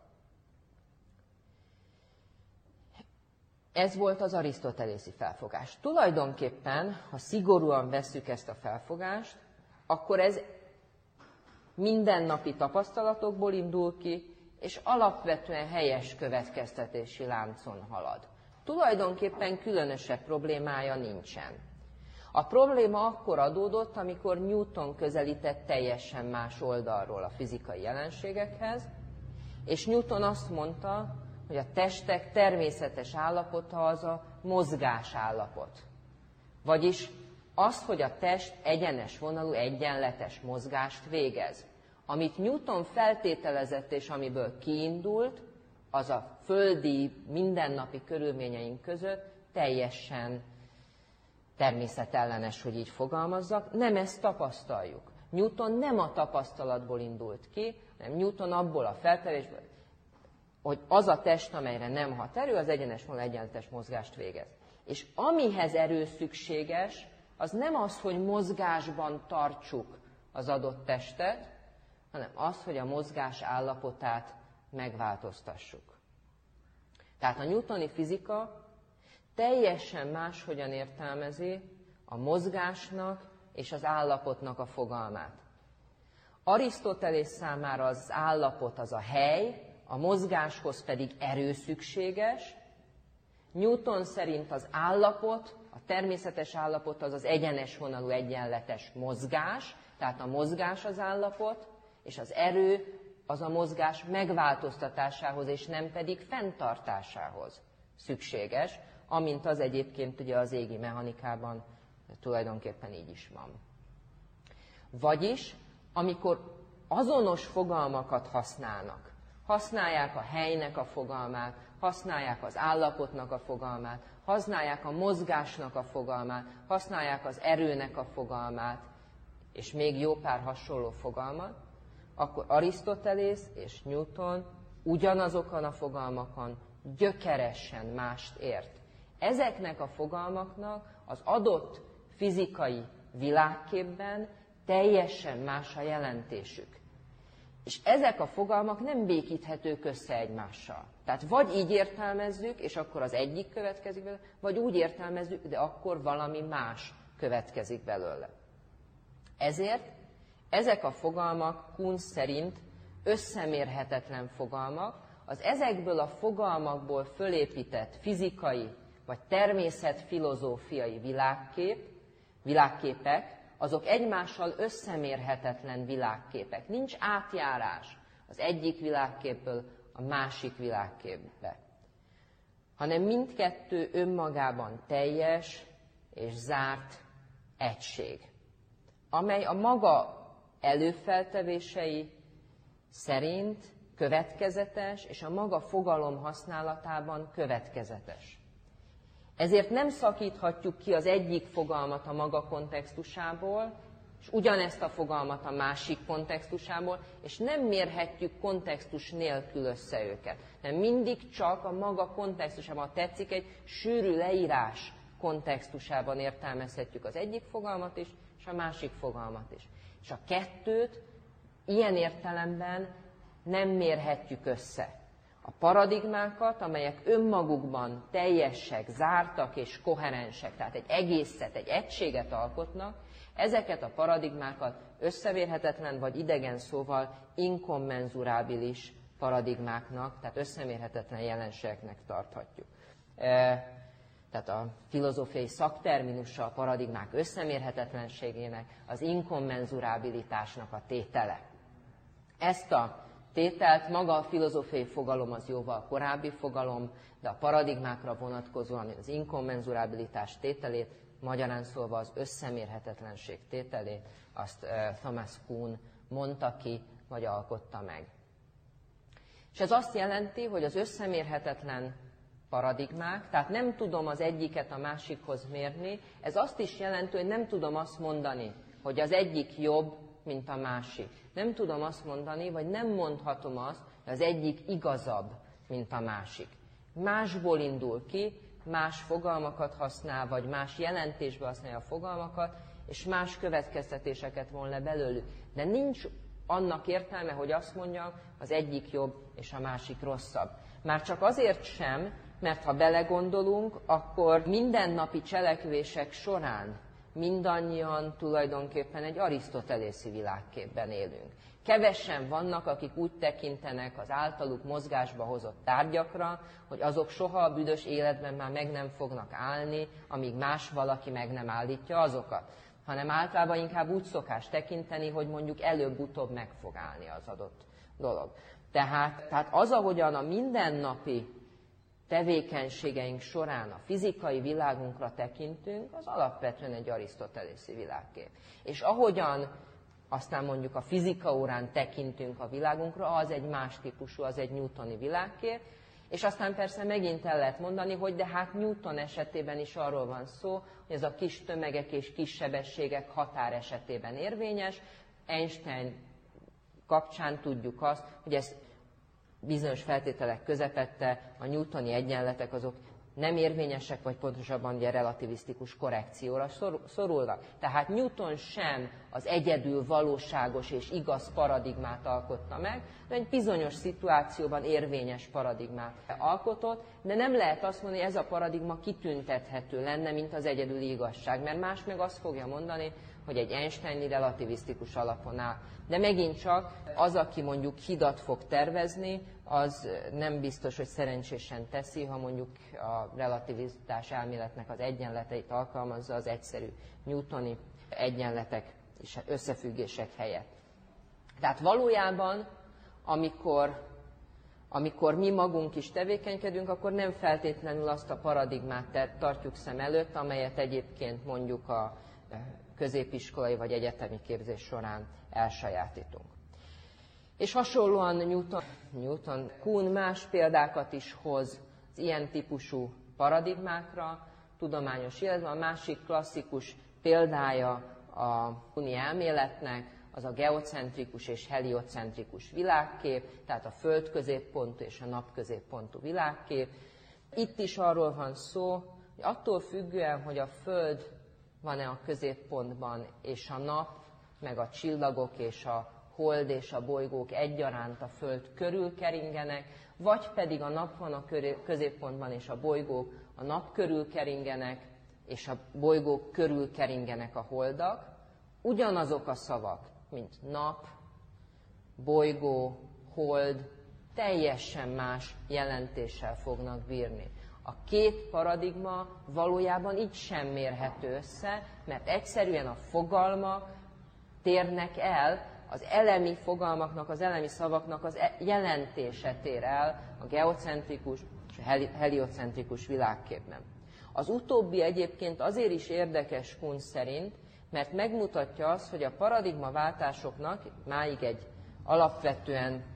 Ez volt az arisztotelészi felfogás. Tulajdonképpen, ha szigorúan vesszük ezt a felfogást, akkor ez mindennapi tapasztalatokból indul ki, és alapvetően helyes következtetési láncon halad. Tulajdonképpen különösebb problémája nincsen. A probléma akkor adódott, amikor Newton közelített teljesen más oldalról a fizikai jelenségekhez, és Newton azt mondta, hogy a testek természetes állapota az a mozgás állapot. Vagyis az, hogy a test egyenes vonalú, egyenletes mozgást végez. Amit Newton feltételezett és amiből kiindult, az a földi, mindennapi körülményeink között teljesen természetellenes, hogy így fogalmazzak, nem ezt tapasztaljuk. Newton nem a tapasztalatból indult ki, hanem Newton abból a feltevésből, hogy az a test, amelyre nem hat erő, az egyenes vonalú egyenletes mozgást végez. És amihez erő szükséges, az nem az, hogy mozgásban tartsuk az adott testet, hanem az, hogy a mozgás állapotát megváltoztassuk. Tehát a newtoni fizika teljesen máshogyan értelmezi a mozgásnak és az állapotnak a fogalmát. Arisztotelész számára az állapot az a hely, a mozgáshoz pedig erő szükséges. Newton szerint az állapot, a természetes állapot az az egyenes vonalú egyenletes mozgás, tehát a mozgás az állapot, és az erő az a mozgás megváltoztatásához, és nem pedig fenntartásához szükséges, amint az egyébként ugye az égi mechanikában tulajdonképpen így is van. Vagyis, amikor azonos fogalmakat használnak Használják a helynek a fogalmát, használják az állapotnak a fogalmát, használják a mozgásnak a fogalmát, használják az erőnek a fogalmát, és még jó pár hasonló fogalmat, akkor Arisztotelész és Newton ugyanazokon a fogalmakon gyökeresen mást ért. Ezeknek a fogalmaknak az adott fizikai világképben teljesen más a jelentésük. És ezek a fogalmak nem békíthetők össze egymással. Tehát vagy így értelmezzük, és akkor az egyik következik belőle, vagy úgy értelmezzük, de akkor valami más következik belőle. Ezért ezek a fogalmak Kuhn szerint összemérhetetlen fogalmak, az ezekből a fogalmakból fölépített fizikai vagy természetfilozófiai világkép, világképek, azok egymással összemérhetetlen világképek. Nincs átjárás az egyik világképből a másik világképbe, hanem mindkettő önmagában teljes és zárt egység, amely a maga előfeltevései szerint következetes, és a maga fogalom használatában következetes. Ezért nem szakíthatjuk ki az egyik fogalmat a maga kontextusából, és ugyanezt a fogalmat a másik kontextusából, és nem mérhetjük kontextus nélkül össze őket. Nem mindig csak a maga kontextusában, tetszik, egy sűrű leírás kontextusában értelmezhetjük az egyik fogalmat is, és a másik fogalmat is. És a kettőt ilyen értelemben nem mérhetjük össze. A paradigmákat, amelyek önmagukban teljesek, zártak és koherensek, tehát egy egészet, egy egységet alkotnak, ezeket a paradigmákat összemérhetetlen vagy idegen szóval inkommenzurábilis paradigmáknak, tehát összemérhetetlen jelenségeknek tarthatjuk. E, tehát a filozófiai szakterminusa a paradigmák összemérhetetlenségének, az inkommenzurábilitásnak a tétele. Ezt a tételt maga a filozófiai fogalom az jóval korábbi fogalom, de a paradigmákra vonatkozóan az inkommenzurábilitás tételét, magyarán szólva az összemérhetetlenség tételét, azt uh, Thomas Kuhn mondta ki, vagy alkotta meg. És ez azt jelenti, hogy az összemérhetetlen paradigmák, tehát nem tudom az egyiket a másikhoz mérni, ez azt is jelenti, hogy nem tudom azt mondani, hogy az egyik jobb, mint a másik. Nem tudom azt mondani, vagy nem mondhatom azt, hogy az egyik igazabb, mint a másik. Másból indul ki, más fogalmakat használ, vagy más jelentésbe használja a fogalmakat, és más következtetéseket von le belőlük. De nincs annak értelme, hogy azt mondjam, az egyik jobb, és a másik rosszabb. Már csak azért sem, mert ha belegondolunk, akkor mindennapi cselekvések során mindannyian tulajdonképpen egy arisztotelészi világképben élünk. Kevesen vannak, akik úgy tekintenek az általuk mozgásba hozott tárgyakra, hogy azok soha a büdös életben már meg nem fognak állni, amíg más valaki meg nem állítja azokat. Hanem általában inkább úgy szokás tekinteni, hogy mondjuk előbb-utóbb meg fog állni az adott dolog. Tehát, tehát az, ahogyan a mindennapi tevékenységeink során a fizikai világunkra tekintünk, az alapvetően egy arisztotelészi világkép. És ahogyan aztán mondjuk a fizika órán tekintünk a világunkra, az egy más típusú, az egy newtoni világkép, és aztán persze megint el lehet mondani, hogy de hát Newton esetében is arról van szó, hogy ez a kis tömegek és kis sebességek határ esetében érvényes. Einstein kapcsán tudjuk azt, hogy ez bizonyos feltételek közepette a newtoni egyenletek azok nem érvényesek, vagy pontosabban ugye relativisztikus korrekcióra szorulnak. Tehát Newton sem az egyedül valóságos és igaz paradigmát alkotta meg, de egy bizonyos szituációban érvényes paradigmát alkotott, de nem lehet azt mondani, hogy ez a paradigma kitüntethető lenne, mint az egyedüli igazság, mert más meg azt fogja mondani, hogy egy Einsteini relativisztikus alapon áll. De megint csak az, aki mondjuk hidat fog tervezni, az nem biztos, hogy szerencsésen teszi, ha mondjuk a relativitás elméletnek az egyenleteit alkalmazza az egyszerű newtoni egyenletek és összefüggések helyett. Tehát valójában, amikor, amikor mi magunk is tevékenykedünk, akkor nem feltétlenül azt a paradigmát tartjuk szem előtt, amelyet egyébként mondjuk a középiskolai vagy egyetemi képzés során elsajátítunk. És hasonlóan Newton, Newton Kuhn más példákat is hoz az ilyen típusú paradigmákra, tudományos életben. A másik klasszikus példája a Kuhni elméletnek az a geocentrikus és heliocentrikus világkép, tehát a Föld középpontú és a nap középpontú világkép. Itt is arról van szó, hogy attól függően, hogy a Föld van-e a középpontban, és a nap, meg a csillagok és a hold és a bolygók egyaránt a Föld körül keringenek, vagy pedig a nap van a középpontban, és a bolygók a nap körül keringenek, és a bolygók körül keringenek a holdak, ugyanazok a szavak, mint nap, bolygó, hold, teljesen más jelentéssel fognak bírni. A két paradigma valójában így sem mérhető össze, mert egyszerűen a fogalmak térnek el, az elemi fogalmaknak, az elemi szavaknak az jelentése tér el a geocentrikus és a heliocentrikus világképben. Az utóbbi egyébként azért is érdekes Kuhn szerint, mert megmutatja azt, hogy a paradigmaváltásoknak máig egy alapvetően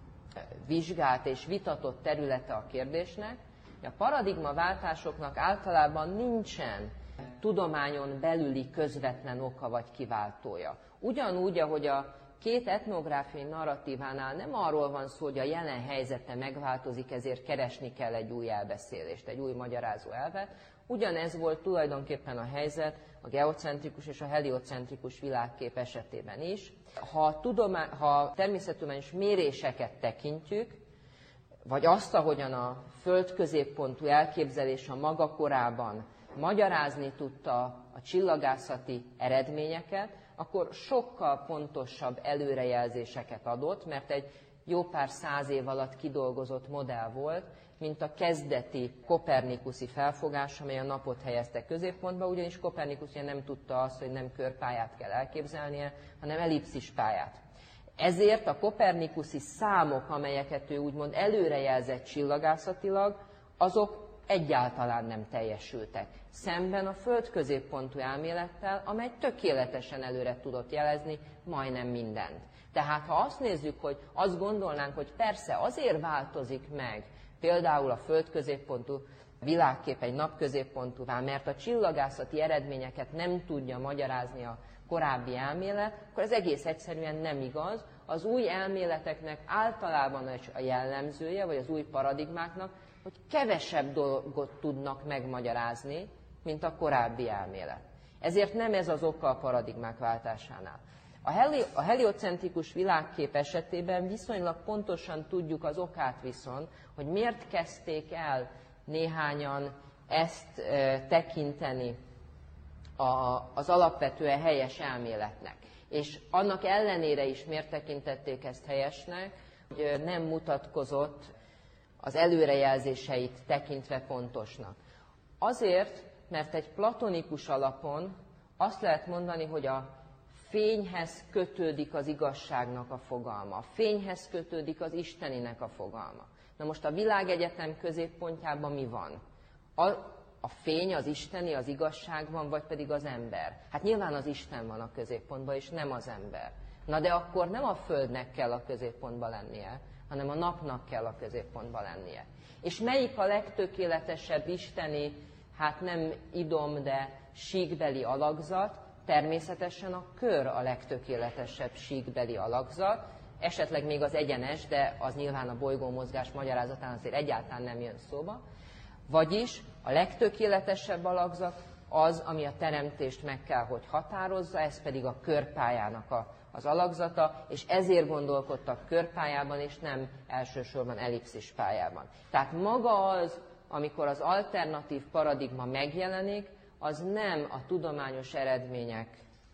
vizsgált és vitatott területe a kérdésnek, hogy a paradigmaváltásoknak általában nincsen tudományon belüli közvetlen oka vagy kiváltója. Ugyanúgy, ahogy a két etnográfiai narratívánál nem arról van szó, hogy a jelen helyzete megváltozik, ezért keresni kell egy új elbeszélést, egy új magyarázó elvet. Ugyanez volt tulajdonképpen a helyzet a geocentrikus és a heliocentrikus világkép esetében is. Ha a, tudomány, ha a természettudományos méréseket tekintjük, vagy azt, ahogyan a Föld középpontú elképzelés a maga korában magyarázni tudta a csillagászati eredményeket, akkor sokkal pontosabb előrejelzéseket adott, mert egy jó pár száz év alatt kidolgozott modell volt, mint a kezdeti kopernikuszi felfogás, amely a napot helyezte középpontba, ugyanis Kopernikusz nem tudta azt, hogy nem körpályát kell elképzelnie, hanem ellipszis pályát. Ezért a kopernikuszi számok, amelyeket ő úgymond előrejelzett csillagászatilag, azok egyáltalán nem teljesültek. Szemben a Föld középpontú elmélettel, amely tökéletesen előre tudott jelezni majdnem mindent. Tehát ha azt nézzük, hogy azt gondolnánk, hogy persze azért változik meg például a Föld középpontú világkép egy nap középpontúvá, mert a csillagászati eredményeket nem tudja magyarázni a korábbi elmélet, akkor ez egész egyszerűen nem igaz. Az új elméleteknek általában a jellemzője, vagy az új paradigmáknak, hogy kevesebb dolgot tudnak megmagyarázni, mint a korábbi elmélet. Ezért nem ez az oka a paradigmák váltásánál. A, heli- a heliocentrikus világkép esetében viszonylag pontosan tudjuk az okát viszont, hogy miért kezdték el néhányan ezt e, tekinteni a, az alapvetően helyes elméletnek. És annak ellenére is miért tekintették ezt helyesnek, hogy nem mutatkozott az előrejelzéseit tekintve pontosnak. Azért, mert egy platonikus alapon azt lehet mondani, hogy a fényhez kötődik az igazságnak a fogalma, a fényhez kötődik az isteninek a fogalma. Na most a világegyetem középpontjában mi van? A, a fény, az isteni, az igazság van, vagy pedig az ember? Hát nyilván az Isten van a középpontban, és nem az ember. Na de akkor nem a Földnek kell a középpontban lennie, hanem a napnak kell a középpontban lennie. És melyik a legtökéletesebb isteni, hát nem idom, de síkbeli alakzat? Természetesen a kör a legtökéletesebb síkbeli alakzat, esetleg még az egyenes, de az nyilván a bolygómozgás magyarázatán azért egyáltalán nem jön szóba. Vagyis a legtökéletesebb alakzat az, ami a teremtést meg kell, hogy határozza, ez pedig a körpályának a, az alakzata, és ezért gondolkodtak körpályában, és nem elsősorban ellipszis pályában. Tehát maga az, amikor az alternatív paradigma megjelenik, az nem a tudományos eredmények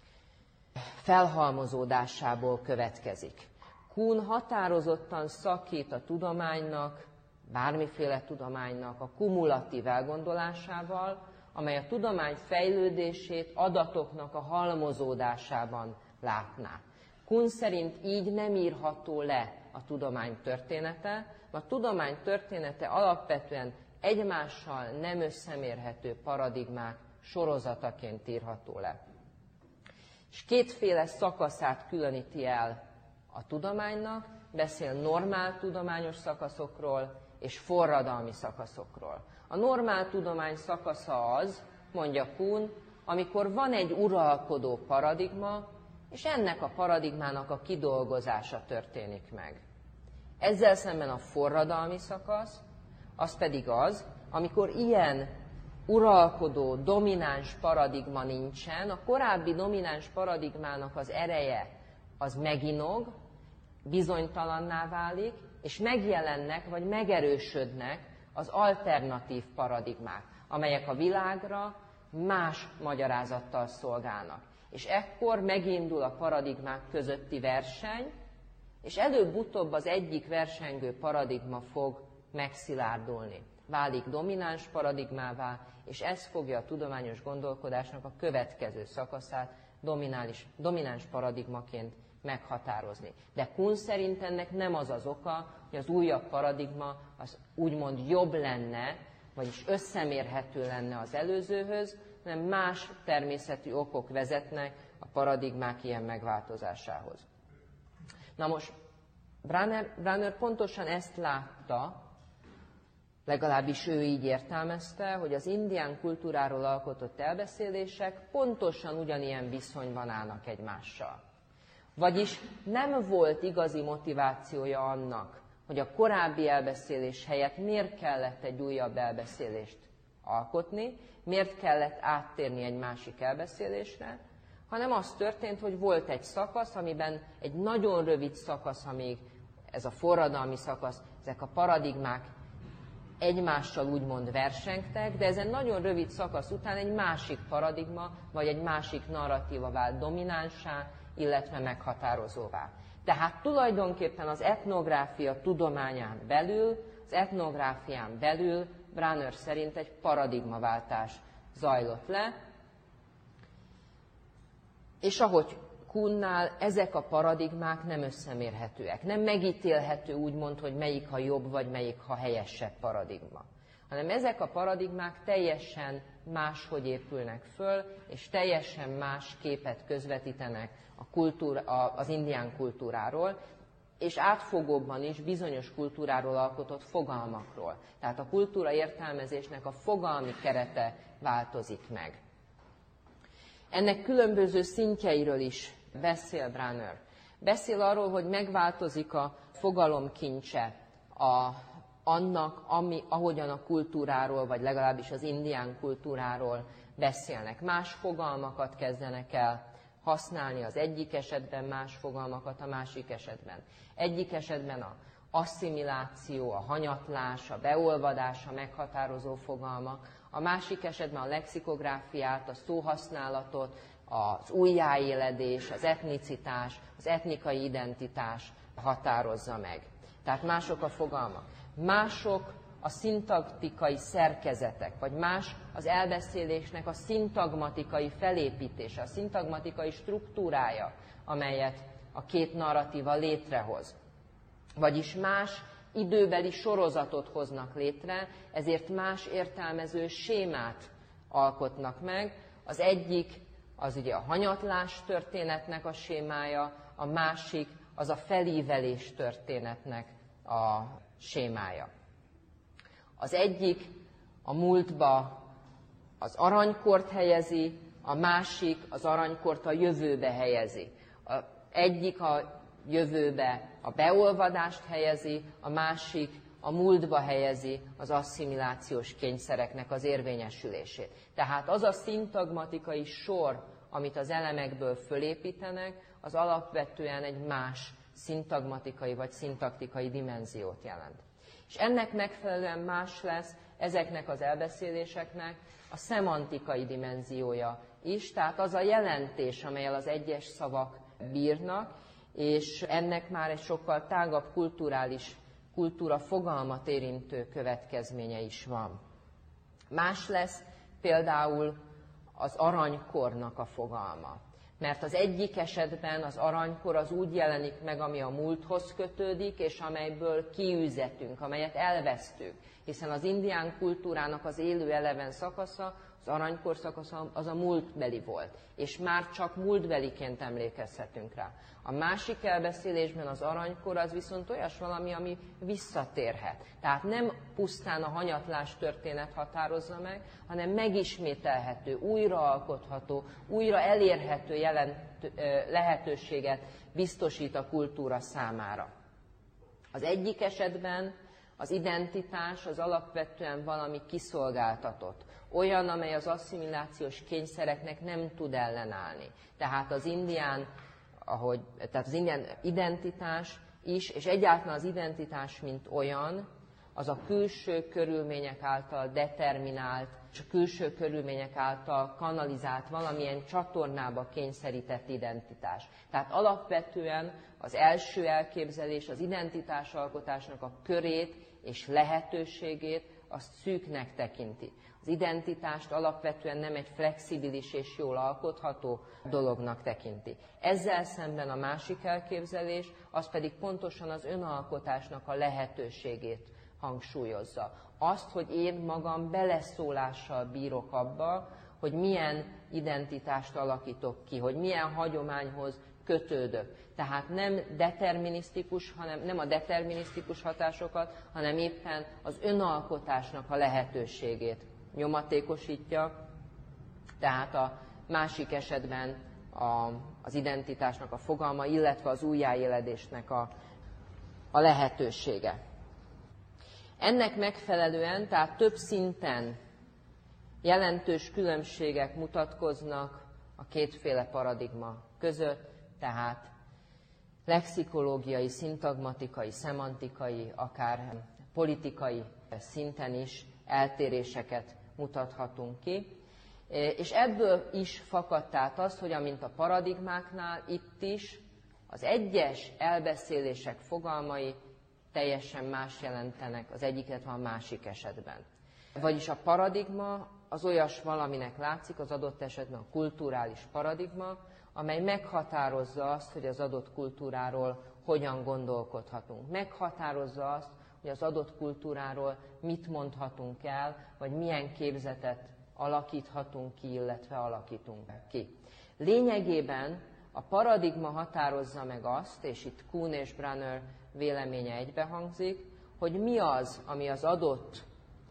felhalmozódásából következik. Kuhn határozottan szakít a tudománynak, bármiféle tudománynak a kumulatív elgondolásával, amely a tudomány fejlődését adatoknak a halmozódásában látná. Kuhn szerint így nem írható le a tudomány története, a tudomány története alapvetően egymással nem összemérhető paradigmák sorozataként írható le. És kétféle szakaszát különíti el a tudománynak. beszél normál tudományos szakaszokról és forradalmi szakaszokról. A normál tudomány szakasza az, mondja Kuhn, amikor van egy uralkodó paradigma, és ennek a paradigmának a kidolgozása történik meg. Ezzel szemben a forradalmi szakasz, az pedig az, amikor ilyen uralkodó, domináns paradigma nincsen, a korábbi domináns paradigmának az ereje az meginog, bizonytalanná válik, és megjelennek, vagy megerősödnek az alternatív paradigmák, amelyek a világra más magyarázattal szolgálnak. És ekkor megindul a paradigmák közötti verseny, és előbb-utóbb az egyik versengő paradigma fog megszilárdulni. Válik domináns paradigmává, és ez fogja a tudományos gondolkodásnak a következő szakaszát domináns, domináns paradigmaként meghatározni. De Kuhn szerint ennek nem az az oka, hogy az újabb paradigma az úgymond jobb lenne, vagyis összemérhető lenne az előzőhöz, hanem más természetű okok vezetnek a paradigmák ilyen megváltozásához. Na most, Brunner, Brunner pontosan ezt látta, legalábbis ő így értelmezte, hogy az indián kultúráról alkotott elbeszélések pontosan ugyanilyen viszonyban állnak egymással. Vagyis nem volt igazi motivációja annak, hogy a korábbi elbeszélés helyett miért kellett egy újabb elbeszélést alkotni, miért kellett áttérni egy másik elbeszélésre, hanem az történt, hogy volt egy szakasz, amiben egy nagyon rövid szakasz, amíg ez a forradalmi szakasz, ezek a paradigmák egymással úgymond versengtek, de ezen nagyon rövid szakasz után egy másik paradigma, vagy egy másik narratíva vált dominánsá, illetve meghatározóvá. Tehát tulajdonképpen az etnográfia tudományán belül, az etnográfián belül Brunner szerint egy paradigmaváltás zajlott le, és ahogy Kuhnnál ezek a paradigmák nem összemérhetőek. Nem megítélhető úgymond, hogy melyik a jobb, vagy melyik a helyesebb paradigma. Hanem ezek a paradigmák teljesen máshogy épülnek föl, és teljesen más képet közvetítenek a kultúra, az indián kultúráról, és átfogóbban is bizonyos kultúráról alkotott fogalmakról. Tehát a kultúra értelmezésnek a fogalmi kerete változik meg. Ennek különböző szintjeiről is beszél Brunner. Beszél arról, hogy megváltozik a fogalomkincse a, annak, ami, ahogyan a kultúráról, vagy legalábbis az indián kultúráról beszélnek. Más fogalmakat kezdenek el használni az egyik esetben, más fogalmakat a másik esetben. Egyik esetben a asszimiláció, a hanyatlás, a beolvadás a meghatározó fogalmak, a másik esetben a lexikográfiát, a szóhasználatot, az újjáéledés, az etnicitás, az etnikai identitás határozza meg. Tehát mások a fogalmak. Mások a szintagmatikai szerkezetek, vagy más az elbeszélésnek a szintagmatikai felépítése, a szintagmatikai struktúrája, amelyet a két narratíva létrehoz. Vagyis más időbeli sorozatot hoznak létre, ezért más értelmező sémát alkotnak meg. Az egyik az ugye a hanyatlás történetnek a sémája, a másik az a felívelés történetnek a sémája. Az egyik a múltba az aranykort helyezi, a másik az aranykort a jövőbe helyezi. A egyik a jövőbe a beolvadást helyezi, a másik a múltba helyezi az asszimilációs kényszereknek az érvényesülését. Tehát az a szintagmatikai sor, amit az elemekből fölépítenek, az alapvetően egy más szintagmatikai vagy szintaktikai dimenziót jelent. És ennek megfelelően más lesz ezeknek az elbeszéléseknek a szemantikai dimenziója is, tehát az a jelentés, amellyel az egyes szavak bírnak, és ennek már egy sokkal tágabb kulturális kultúra fogalmat érintő következménye is van. Más lesz például az aranykornak a fogalma. Mert az egyik esetben az aranykor az úgy jelenik meg, ami a múlthoz kötődik, és amelyből kiűzetünk, amelyet elvesztünk. Hiszen az indián kultúrának az élő eleven szakasza az aranykorszak az a, az a múltbeli volt, és már csak múltbeliként emlékezhetünk rá. A másik elbeszélésben az aranykor az viszont olyas valami, ami visszatérhet. Tehát nem pusztán a hanyatlás történet határozza meg, hanem megismételhető, újraalkotható, újra elérhető jelent, lehetőséget biztosít a kultúra számára. Az egyik esetben az identitás az alapvetően valami kiszolgáltatott, olyan, amely az asszimilációs kényszereknek nem tud ellenállni. Tehát az indián, ahogy, tehát az indián identitás is, és egyáltalán az identitás, mint olyan, az a külső körülmények által determinált, és a külső körülmények által kanalizált, valamilyen csatornába kényszerített identitás. Tehát alapvetően az első elképzelés az identitásalkotásnak a körét és lehetőségét azt szűknek tekinti. Az identitást alapvetően nem egy flexibilis és jól alkotható dolognak tekinti. Ezzel szemben a másik elképzelés, az pedig pontosan az önalkotásnak a lehetőségét hangsúlyozza. Azt, hogy én magam beleszólással bírok abba, hogy milyen identitást alakítok ki, hogy milyen hagyományhoz kötődök. Tehát nem determinisztikus, hanem nem a determinisztikus hatásokat, hanem éppen az önalkotásnak a lehetőségét nyomatékosítja. Tehát a másik esetben a, az identitásnak a fogalma, illetve az újjáéledésnek a, a lehetősége. Ennek megfelelően, tehát több szinten jelentős különbségek mutatkoznak a kétféle paradigma között, tehát lexikológiai, szintagmatikai, szemantikai, akár politikai szinten is eltéréseket mutathatunk ki. És ebből is fakadt át az, hogy amint a paradigmáknál itt is az egyes elbeszélések fogalmai teljesen más jelentenek az egyik, illetve a másik esetben. Vagyis a paradigma az olyas valaminek látszik, az adott esetben a kulturális paradigma, amely meghatározza azt, hogy az adott kultúráról hogyan gondolkodhatunk. Meghatározza azt, hogy az adott kultúráról mit mondhatunk el, vagy milyen képzetet alakíthatunk ki, illetve alakítunk ki. Lényegében a paradigma határozza meg azt, és itt Kuhn és Brunner véleménye egybehangzik, hogy mi az, ami az adott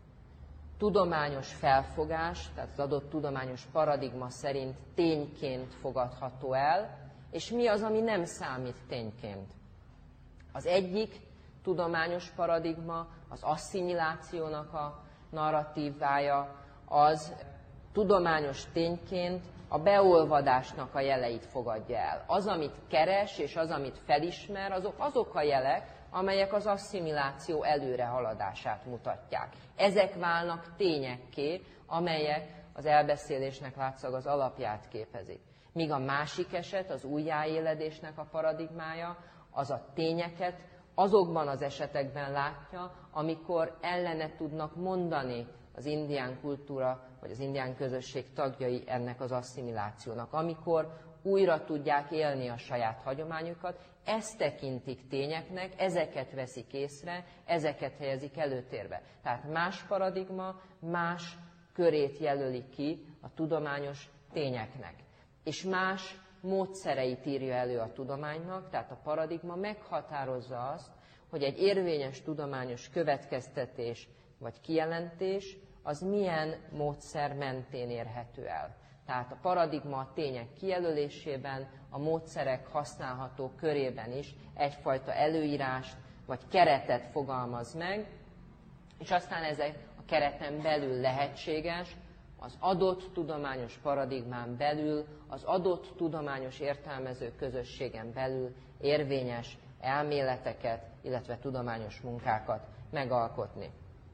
tudományos felfogás, tehát az adott tudományos paradigma szerint tényként fogadható el, és mi az, ami nem számít tényként. Az egyik tudományos paradigma, az asszimilációnak a narratívája, az tudományos tényként a beolvadásnak a jeleit fogadja el. Az, amit keres, és az, amit felismer, azok azok a jelek, amelyek az asszimiláció előrehaladását mutatják. Ezek válnak tényekké, amelyek az elbeszélésnek látszag az alapját képezik. Míg a másik eset, az újjáéledésnek a paradigmája, az a tényeket azokban az esetekben látja, amikor ellene tudnak mondani az indián kultúra, vagy az indián közösség tagjai ennek az asszimilációnak, amikor újra tudják élni a saját hagyományukat, ezt tekintik tényeknek, ezeket veszik észre, ezeket helyezik előtérbe. Tehát más paradigma, más körét jelöli ki a tudományos tényeknek. És más módszereit írja elő a tudománynak, tehát a paradigma meghatározza azt, hogy egy érvényes tudományos következtetés vagy kijelentés az milyen módszer mentén érhető el. Tehát a paradigma a tények kijelölésében, a módszerek használható körében is egyfajta előírást vagy keretet fogalmaz meg, és aztán ezek a kereten belül lehetséges, az adott tudományos paradigmán belül, az adott tudományos értelmező közösségen belül érvényes elméleteket, illetve tudományos munkákat megalkotni.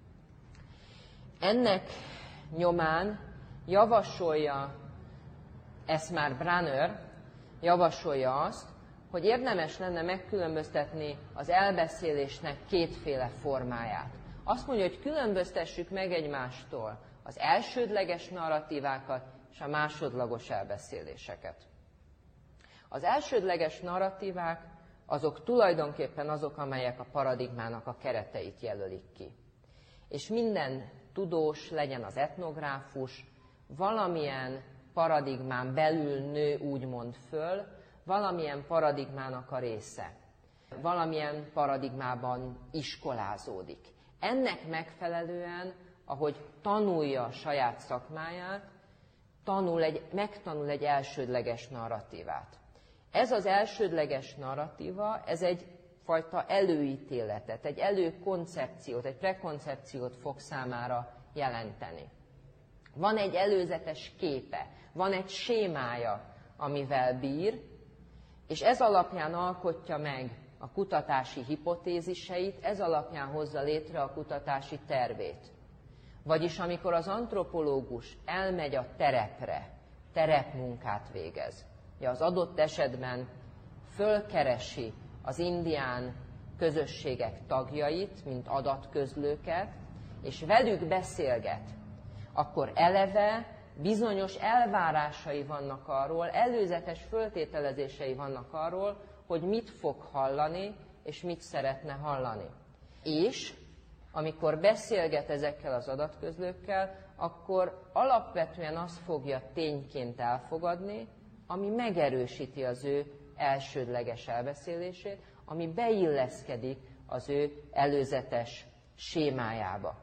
Ennek nyomán javasolja, ezt már Brunner javasolja azt, hogy érdemes lenne megkülönböztetni az elbeszélésnek kétféle formáját. Azt mondja, hogy különböztessük meg egymástól az elsődleges narratívákat és a másodlagos elbeszéléseket. Az elsődleges narratívák azok tulajdonképpen azok, amelyek a paradigmának a kereteit jelölik ki. És minden tudós, legyen az etnográfus, valamilyen paradigmán belül nő úgymond föl, valamilyen paradigmának a része. Valamilyen paradigmában iskolázódik. Ennek megfelelően, ahogy tanulja a saját szakmáját, tanul egy, megtanul egy elsődleges narratívát. Ez az elsődleges narratíva, ez egyfajta előítéletet, egy előkoncepciót, egy prekoncepciót fog számára jelenteni. Van egy előzetes képe, van egy sémája, amivel bír, és ez alapján alkotja meg a kutatási hipotéziseit, ez alapján hozza létre a kutatási tervét. Vagyis amikor az antropológus elmegy a terepre, terepmunkát végez, ugye az adott esetben fölkeresi az indián közösségek tagjait, mint adatközlőket, és velük beszélget, akkor eleve bizonyos elvárásai vannak arról, előzetes föltételezései vannak arról, hogy mit fog hallani, és mit szeretne hallani. És amikor beszélget ezekkel az adatközlőkkel, akkor alapvetően azt fogja tényként elfogadni, ami megerősíti az ő elsődleges elbeszélését, ami beilleszkedik az ő előzetes sémájába.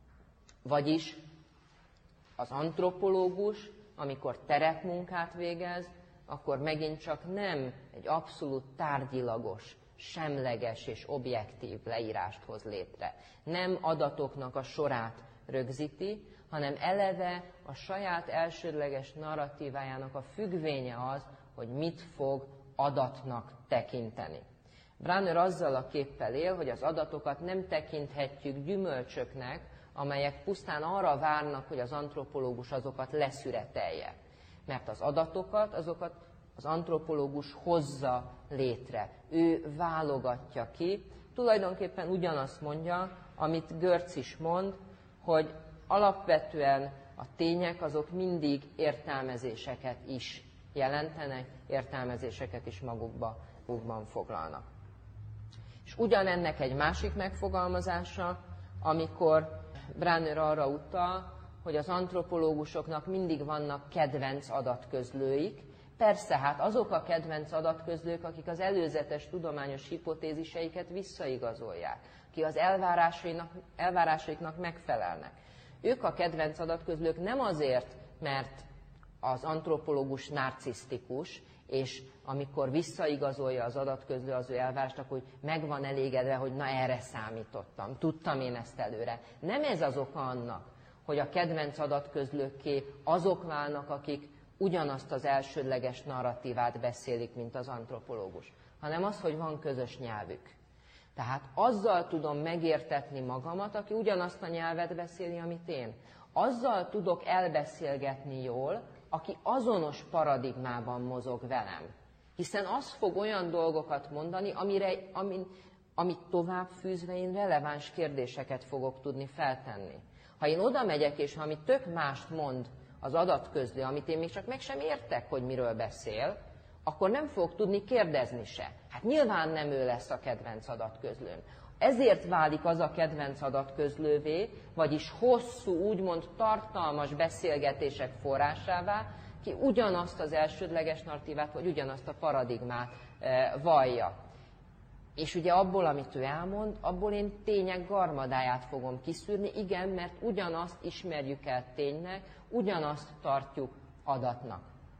Vagyis az antropológus, amikor terepmunkát végez, akkor megint csak nem egy abszolút tárgyilagos, semleges és objektív leírást hoz létre. Nem adatoknak a sorát rögzíti, hanem eleve a saját elsődleges narratívájának a függvénye az, hogy mit fog adatnak tekinteni. Brunner azzal a képpel él, hogy az adatokat nem tekinthetjük gyümölcsöknek, amelyek pusztán arra várnak, hogy az antropológus azokat leszüretelje. Mert az adatokat, azokat az antropológus hozza létre. Ő válogatja ki. Tulajdonképpen ugyanazt mondja, amit Görz is mond, hogy alapvetően a tények azok mindig értelmezéseket is jelentenek, értelmezéseket is magukba, magukban foglalnak. És ugyanennek egy másik megfogalmazása, amikor Brunner arra utal, hogy az antropológusoknak mindig vannak kedvenc adatközlőik. Persze, hát azok a kedvenc adatközlők, akik az előzetes tudományos hipotéziseiket visszaigazolják, akik az elvárásaiknak, elvárásaiknak megfelelnek. Ők a kedvenc adatközlők nem azért, mert az antropológus narcisztikus, és amikor visszaigazolja az adatközlő az ő elvárást, akkor meg van elégedve, hogy na erre számítottam, tudtam én ezt előre. Nem ez az oka annak, hogy a kedvenc adatközlőkké azok válnak, akik ugyanazt az elsődleges narratívát beszélik, mint az antropológus, hanem az, hogy van közös nyelvük. Tehát azzal tudom megértetni magamat, aki ugyanazt a nyelvet beszéli, amit én. Azzal tudok elbeszélgetni jól, aki azonos paradigmában mozog velem. Hiszen az fog olyan dolgokat mondani, amire, amin, amit tovább fűzve én releváns kérdéseket fogok tudni feltenni. Ha én oda megyek, és ami tök mást mond az adatközlő, amit én még csak meg sem értek, hogy miről beszél, akkor nem fogok tudni kérdezni se. Hát nyilván nem ő lesz a kedvenc adatközlőm. Ezért válik az a kedvenc adatközlővé, vagyis hosszú, úgymond tartalmas beszélgetések forrásává, ki ugyanazt az elsődleges narratívát, vagy ugyanazt a paradigmát e, vallja. És ugye abból, amit ő elmond, abból én tények garmadáját fogom kiszűrni, igen, mert ugyanazt ismerjük el ténynek, ugyanazt tartjuk adatnak.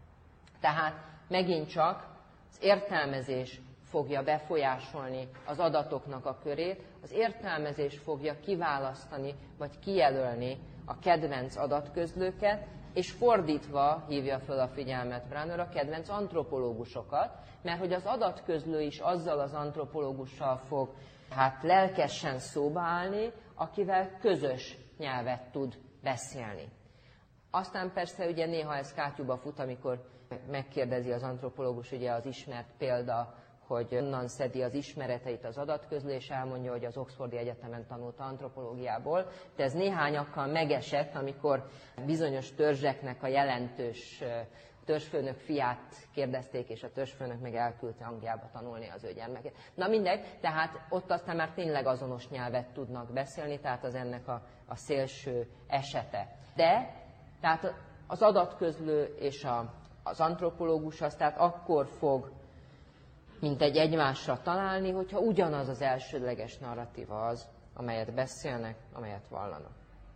Tehát megint csak az értelmezés fogja befolyásolni az adatoknak a körét, az értelmezés fogja kiválasztani, vagy kijelölni a kedvenc adatközlőket, és fordítva hívja fel a figyelmet Brunner a kedvenc antropológusokat, mert hogy az adatközlő is azzal az antropológussal fog hát lelkesen szóba állni, akivel közös nyelvet tud beszélni. Aztán persze ugye néha ez kátyúba fut, amikor megkérdezi az antropológus, ugye az ismert példa, hogy onnan szedi az ismereteit az adatközlő, és elmondja, hogy az Oxfordi Egyetemen tanult antropológiából. De ez néhányakkal megesett, amikor bizonyos törzseknek a jelentős törzsfőnök fiát kérdezték, és a törzsfőnök meg elküldte Angliába tanulni az ő gyermekét. Na mindegy, tehát ott aztán már tényleg azonos nyelvet tudnak beszélni, tehát az ennek a, a szélső esete. De tehát Az adatközlő és a, az antropológus az tehát akkor fog mint egy egymásra találni, hogyha ugyanaz az elsődleges narratíva az, amelyet beszélnek, amelyet vallanak.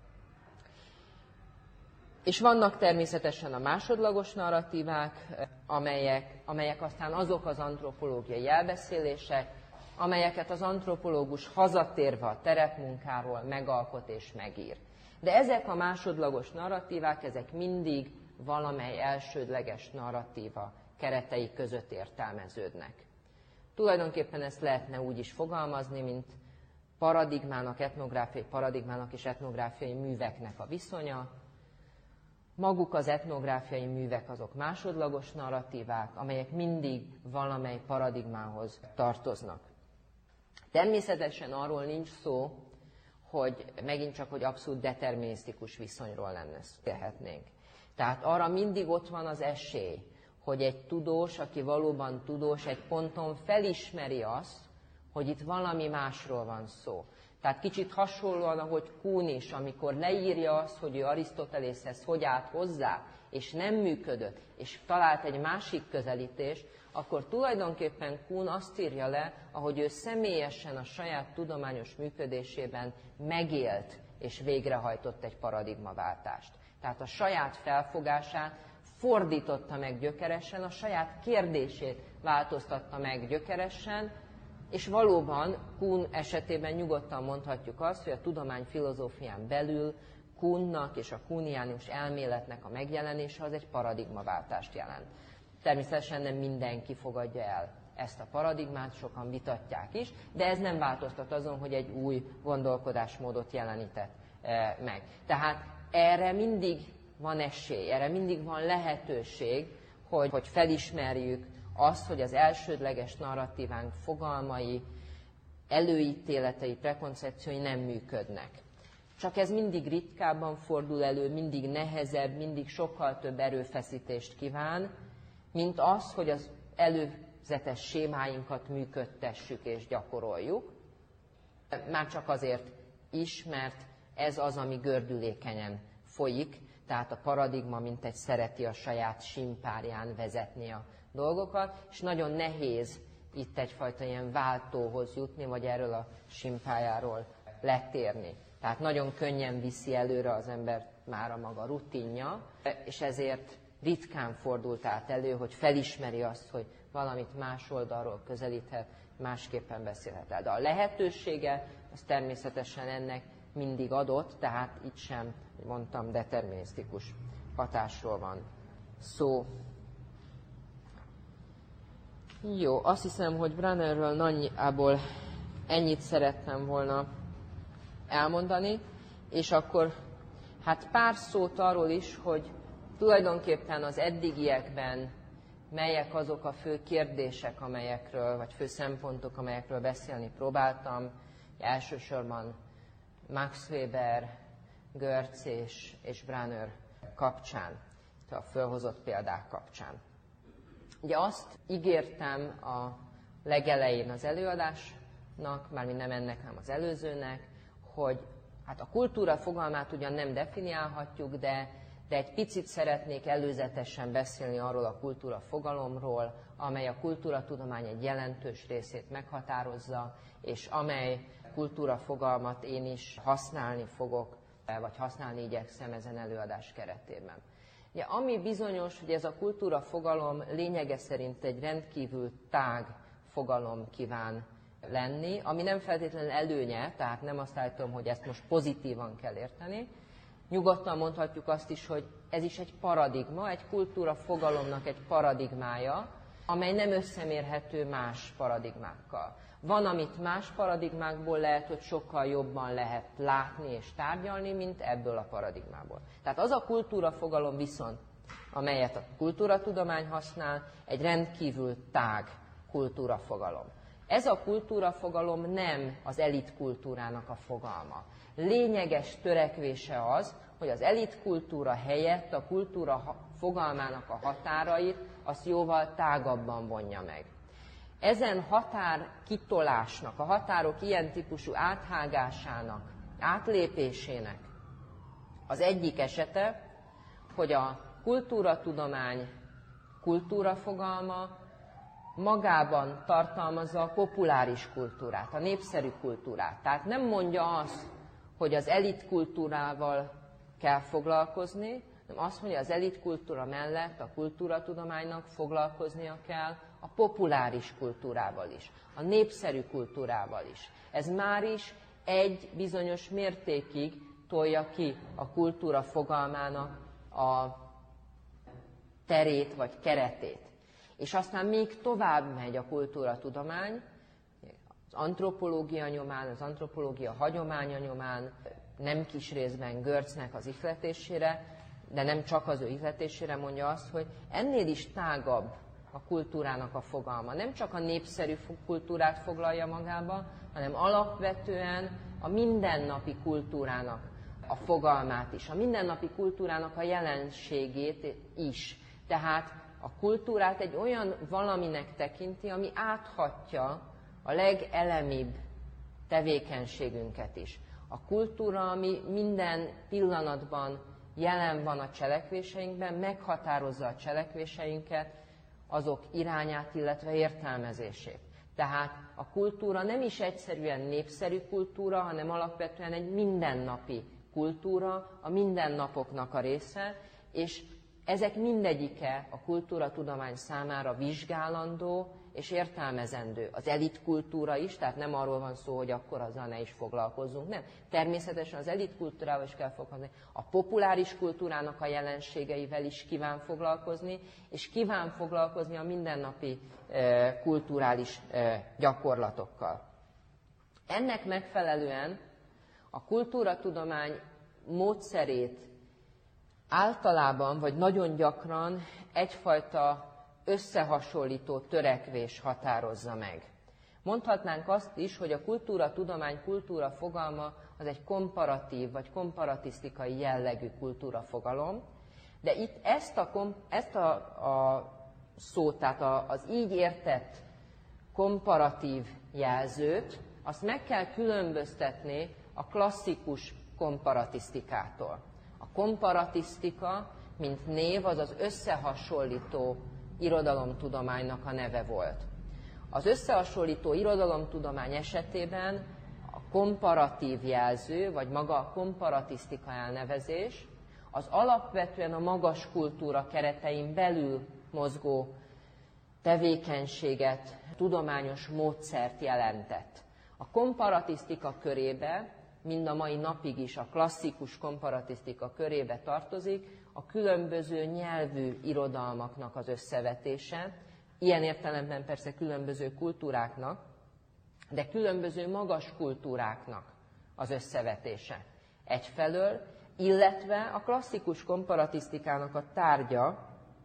És vannak természetesen a másodlagos narratívák, amelyek, amelyek aztán azok az antropológiai elbeszélések, amelyeket az antropológus hazatérve a terepmunkáról megalkot és megír. De ezek a másodlagos narratívák, ezek mindig valamely elsődleges narratíva keretei között értelmeződnek. Tulajdonképpen ezt lehetne úgy is fogalmazni, mint paradigmának, etnográfiai paradigmának és etnográfiai műveknek a viszonya. Maguk az etnográfiai művek azok másodlagos narratívák, amelyek mindig valamely paradigmához tartoznak. Természetesen arról nincs szó, hogy megint csak, hogy abszolút determinisztikus viszonyról lenne szólhatnénk. Tehát arra mindig ott van az esély, hogy egy tudós, aki valóban tudós, egy ponton felismeri azt, hogy itt valami másról van szó. Tehát kicsit hasonlóan, ahogy Kuhn is, amikor leírja azt, hogy ő Arisztotelészhez hogy állt hozzá, és nem működött, és talált egy másik közelítést, akkor tulajdonképpen Kuhn azt írja le, ahogy ő személyesen a saját tudományos működésében megélt és végrehajtott egy paradigmaváltást. Tehát a saját felfogását fordította meg gyökeresen, a saját kérdését változtatta meg gyökeresen, és valóban Kuhn esetében nyugodtan mondhatjuk azt, hogy a tudomány filozófián belül Kuhnnak és a kuhniánus elméletnek a megjelenése az egy paradigmaváltást jelent. Természetesen nem mindenki fogadja el ezt a paradigmát, sokan vitatják is, de ez nem változtat azon, hogy egy új gondolkodásmódot jelenített meg. Tehát erre mindig van esély, erre mindig van lehetőség, hogy, hogy felismerjük azt, hogy az elsődleges narratívánk fogalmai, előítéletei, prekoncepciói nem működnek. Csak ez mindig ritkábban fordul elő, mindig nehezebb, mindig sokkal több erőfeszítést kíván, mint az, hogy az előzetes sémáinkat működtessük és gyakoroljuk. Már csak azért is, mert ez az, ami gördülékenyen folyik, tehát a paradigma mintegy szereti a saját simpárján vezetni a dolgokat, és nagyon nehéz itt egyfajta ilyen váltóhoz jutni, vagy erről a simpájáról letérni. Tehát nagyon könnyen viszi előre az ember már a maga rutinja, és ezért ritkán fordult át elő, hogy felismeri azt, hogy valamit más oldalról közelíthet, másképpen beszélhet el. De a lehetősége, az természetesen ennek mindig adott, tehát itt sem, mondtam, determinisztikus hatásról van szó. Jó, azt hiszem, hogy Brunnerről nagyjából ennyit szerettem volna elmondani, és akkor hát pár szót arról is, hogy tulajdonképpen az eddigiekben melyek azok a fő kérdések, amelyekről, vagy fő szempontok, amelyekről beszélni próbáltam. Elsősorban Max Weber, Görz és, és Brunner kapcsán, a fölhozott példák kapcsán. Ugye azt ígértem a legelején az előadásnak, mármint nem ennek, hanem az előzőnek, hogy hát a kultúra fogalmát ugyan nem definiálhatjuk, de, de egy picit szeretnék előzetesen beszélni arról a kultúra fogalomról, amely a kultúratudomány egy jelentős részét meghatározza, és amely kultúra fogalmat én is használni fogok, vagy használni igyekszem ezen előadás keretében. Ugye, ami bizonyos, hogy ez a kultúra fogalom lényege szerint egy rendkívül tág fogalom kíván lenni, ami nem feltétlenül előnye, tehát nem azt állítom, hogy ezt most pozitívan kell érteni. Nyugodtan mondhatjuk azt is, hogy ez is egy paradigma, egy kultúra fogalomnak egy paradigmája, amely nem összemérhető más paradigmákkal. Van, amit más paradigmákból lehet, hogy sokkal jobban lehet látni és tárgyalni, mint ebből a paradigmából. Tehát az a kultúra fogalom viszont, amelyet a kultúratudomány használ, egy rendkívül tág kultúra fogalom. Ez a kultúra fogalom nem az elit kultúrának a fogalma. Lényeges törekvése az, hogy az elit kultúra helyett a kultúra fogalmának a határait azt jóval tágabban vonja meg. Ezen határ kitolásnak, a határok ilyen típusú áthágásának, átlépésének az egyik esete, hogy a kultúratudomány kultúra fogalma magában tartalmazza a populáris kultúrát, a népszerű kultúrát. Tehát nem mondja azt, hogy az elit kultúrával kell foglalkozni, hanem azt mondja, az elit kultúra mellett a kultúratudománynak foglalkoznia kell a populáris kultúrával is, a népszerű kultúrával is. Ez már is egy bizonyos mértékig tolja ki a kultúra fogalmának a terét vagy keretét. És aztán még tovább megy a kultúratudomány, az antropológia nyomán, az antropológia hagyománya nyomán, nem kis részben Görcznek az ihletésére, de nem csak az ő ihletésére mondja azt, hogy ennél is tágabb a kultúrának a fogalma. Nem csak a népszerű kultúrát foglalja magába, hanem alapvetően a mindennapi kultúrának a fogalmát is, a mindennapi kultúrának a jelenségét is. Tehát a kultúrát egy olyan valaminek tekinti, ami áthatja a legelemibb tevékenységünket is. A kultúra, ami minden pillanatban jelen van a cselekvéseinkben, meghatározza a cselekvéseinket, azok irányát, illetve értelmezését. Tehát a kultúra nem is egyszerűen népszerű kultúra, hanem alapvetően egy mindennapi kultúra, a mindennapoknak a része, és ezek mindegyike a kultúratudomány számára vizsgálandó és értelmezendő. Az elitkultúra is, tehát nem arról van szó, hogy akkor azzal ne is foglalkozzunk, nem. Természetesen az elitkultúrával is kell foglalkozni. A populáris kultúrának a jelenségeivel is kíván foglalkozni, és kíván foglalkozni a mindennapi e, kulturális e, gyakorlatokkal. Ennek megfelelően a kultúratudomány módszerét általában, vagy nagyon gyakran egyfajta összehasonlító törekvés határozza meg. Mondhatnánk azt is, hogy a kultúratudomány kultúra fogalma az egy komparatív vagy komparatisztikai jellegű kultúrafogalom, de itt ezt a, ezt a, a szót, tehát a, az így értett komparatív jelzőt, azt meg kell különböztetni a klasszikus komparatisztikától. A komparatisztika, mint név, az az összehasonlító irodalomtudománynak a neve volt. Az összehasonlító irodalomtudomány esetében a komparatív jelző, vagy maga a komparatisztika elnevezés, az alapvetően a magas kultúra keretein belül mozgó tevékenységet, tudományos módszert jelentett. A komparatisztika körébe, mind a mai napig is a klasszikus komparatisztika körébe tartozik a különböző nyelvű irodalmaknak az összevetése, ilyen értelemben persze különböző kultúráknak, de különböző magas kultúráknak az összevetése egyfelől, illetve a klasszikus komparatisztikának a tárgya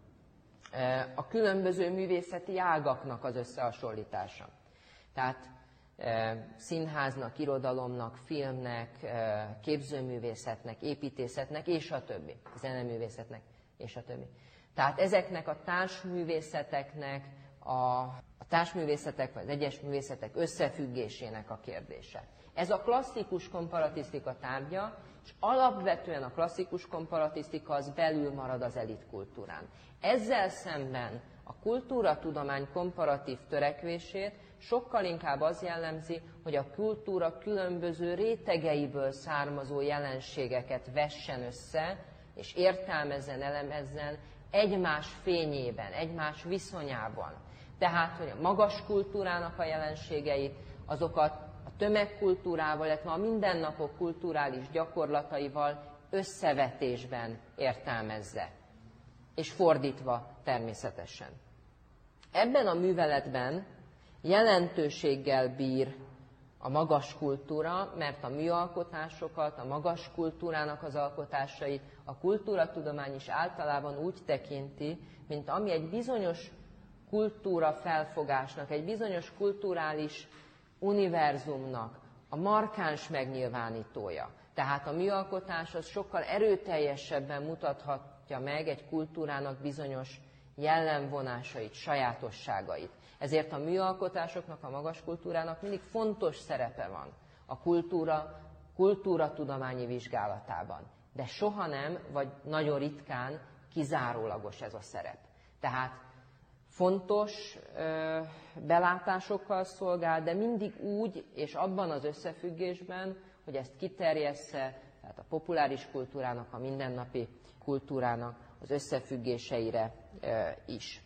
a különböző művészeti ágaknak az összehasonlítása. Tehát színháznak, irodalomnak, filmnek, képzőművészetnek, építészetnek, és a többi, zeneművészetnek, és a többi. Tehát ezeknek a társművészeteknek, a, a társművészetek vagy az egyes művészetek összefüggésének a kérdése. Ez a klasszikus komparatisztika tárgya, és alapvetően a klasszikus komparatisztika az belül marad az elitkultúrán. Ezzel szemben a kultúratudomány komparatív törekvését sokkal inkább az jellemzi, hogy a kultúra különböző rétegeiből származó jelenségeket vessen össze, és értelmezzen, elemezzen egymás fényében, egymás viszonyában. Tehát, hogy a magas kultúrának a jelenségeit, azokat a tömegkultúrával, illetve a mindennapok kulturális gyakorlataival összevetésben értelmezze. És fordítva természetesen. Ebben a műveletben jelentőséggel bír a magas kultúra, mert a műalkotásokat, a magas kultúrának az alkotásait a kultúratudomány is általában úgy tekinti, mint ami egy bizonyos kultúra felfogásnak, egy bizonyos kulturális univerzumnak a markáns megnyilvánítója. Tehát a műalkotás az sokkal erőteljesebben mutathatja meg egy kultúrának bizonyos jellemvonásait, sajátosságait. Ezért a műalkotásoknak, a magas kultúrának mindig fontos szerepe van a kultúra, kultúratudományi vizsgálatában. De soha nem, vagy nagyon ritkán kizárólagos ez a szerep. Tehát fontos ö, belátásokkal szolgál, de mindig úgy és abban az összefüggésben, hogy ezt kiterjessze, tehát a populáris kultúrának, a mindennapi kultúrának az összefüggéseire ö, is.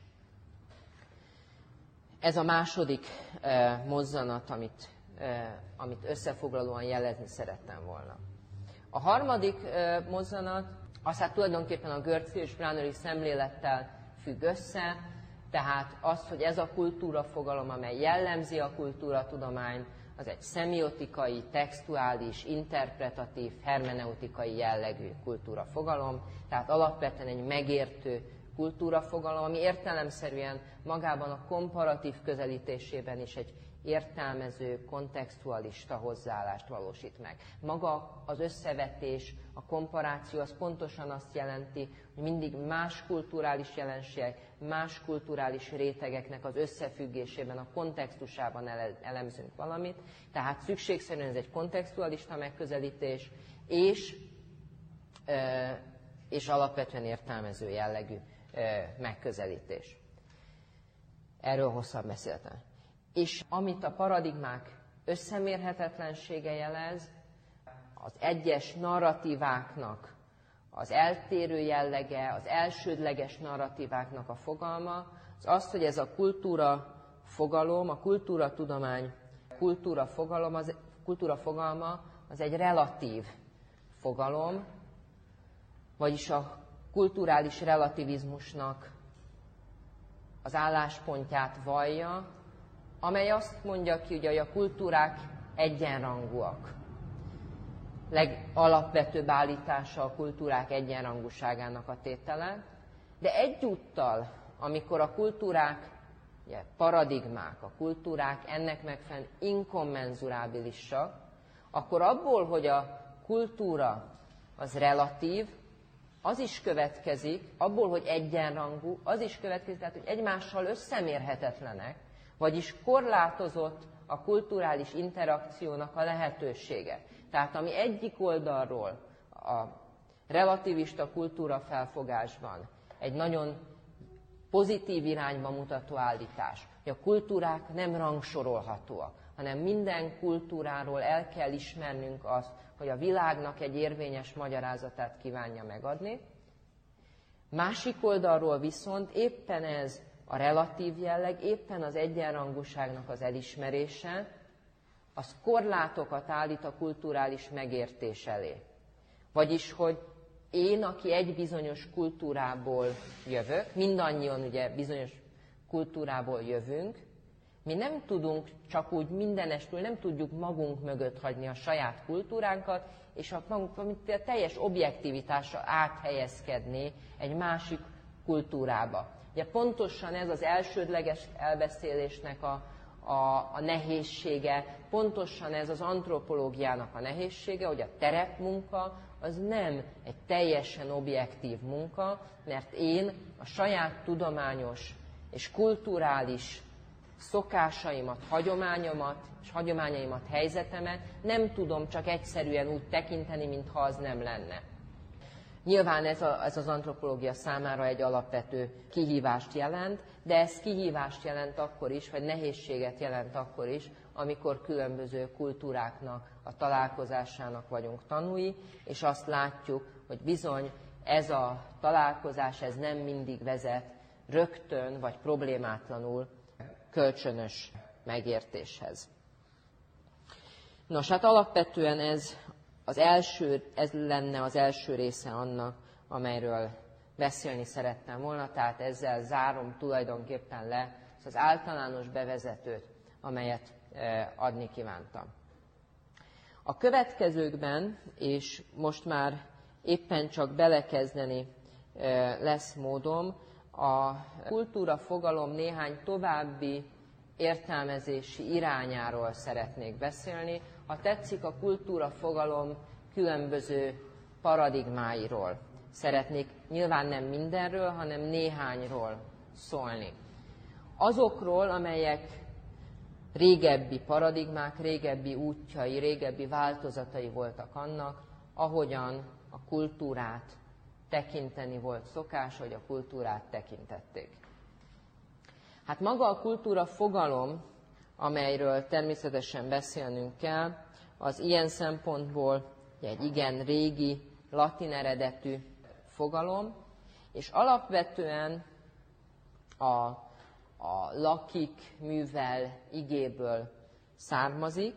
Ez a második ö, mozzanat, amit, ö, amit összefoglalóan jelezni szerettem volna. A harmadik ö, mozzanat, az hát tulajdonképpen a Görzi és Brunner-i szemlélettel függ össze, tehát az, hogy ez a kultúrafogalom, amely jellemzi a kultúratudományt, az egy szemiotikai, textuális, interpretatív, hermeneutikai jellegű kultúrafogalom, tehát alapvetően egy megértő kultúrafogalom, ami értelemszerűen magában a komparatív közelítésében is egy értelmező, kontextualista hozzáállást valósít meg. Maga az összevetés, a komparáció az pontosan azt jelenti, hogy mindig más kulturális jelenségek, más kulturális rétegeknek az összefüggésében, a kontextusában elemzünk valamit. Tehát szükségszerűen ez egy kontextualista megközelítés, és, és alapvetően értelmező jellegű megközelítés. Erről hosszan beszéltem. És amit a paradigmák összemérhetetlensége jelez, az egyes narratíváknak az eltérő jellege, az elsődleges narratíváknak a fogalma, az az, hogy ez a kultúra fogalom, a kultúratudomány kultúra fogalom, az, kultúra fogalma az egy relatív fogalom, vagyis a kulturális relativizmusnak az álláspontját vallja, amely azt mondja ki, hogy a kultúrák egyenrangúak. Legalapvetőbb állítása a kultúrák egyenrangúságának a tétele, de egyúttal, amikor a kultúrák, ugye, paradigmák, a kultúrák ennek megfelelően inkommenzurábilisak, akkor abból, hogy a kultúra az relatív, az is következik, abból, hogy egyenrangú, az is következik, tehát, hogy egymással összemérhetetlenek, vagyis korlátozott a kulturális interakciónak a lehetősége. Tehát ami egyik oldalról a relativista kultúra felfogásban egy nagyon pozitív irányba mutató állítás, hogy a kultúrák nem rangsorolhatóak, hanem minden kultúráról el kell ismernünk azt, hogy a világnak egy érvényes magyarázatát kívánja megadni. Másik oldalról viszont éppen ez a relatív jelleg, éppen az egyenrangúságnak az elismerése, az korlátokat állít a kulturális megértés elé. Vagyis, hogy én, aki egy bizonyos kultúrából jövök, mindannyian ugye bizonyos kultúrából jövünk, mi nem tudunk csak úgy mindenestől, nem tudjuk magunk mögött hagyni a saját kultúránkat, és a, magunk, a teljes objektivitásra áthelyezkedni egy másik kultúrába. Ugye pontosan ez az elsődleges elbeszélésnek a, a, a nehézsége, pontosan ez az antropológiának a nehézsége, hogy a terepmunka az nem egy teljesen objektív munka, mert én a saját tudományos és kulturális szokásaimat, hagyományomat és hagyományaimat, helyzetemet nem tudom csak egyszerűen úgy tekinteni, mintha az nem lenne. Nyilván ez, a, ez az antropológia számára egy alapvető kihívást jelent, de ez kihívást jelent akkor is, vagy nehézséget jelent akkor is, amikor különböző kultúráknak a találkozásának vagyunk tanúi, és azt látjuk, hogy bizony ez a találkozás ez nem mindig vezet rögtön vagy problémátlanul kölcsönös megértéshez. Nos, hát alapvetően ez, az első, ez lenne az első része annak, amelyről beszélni szerettem volna, tehát ezzel zárom tulajdonképpen le az általános bevezetőt, amelyet adni kívántam. A következőkben, és most már éppen csak belekezdeni lesz módom, a kultúra fogalom néhány további értelmezési irányáról szeretnék beszélni. Ha tetszik, a kultúra fogalom különböző paradigmáiról szeretnék nyilván nem mindenről, hanem néhányról szólni. Azokról, amelyek régebbi paradigmák, régebbi útjai, régebbi változatai voltak annak, ahogyan a kultúrát tekinteni volt szokás, hogy a kultúrát tekintették. Hát maga a kultúra fogalom, amelyről természetesen beszélnünk kell, az ilyen szempontból egy igen régi, latin eredetű fogalom, és alapvetően a, a lakik, művel, igéből származik,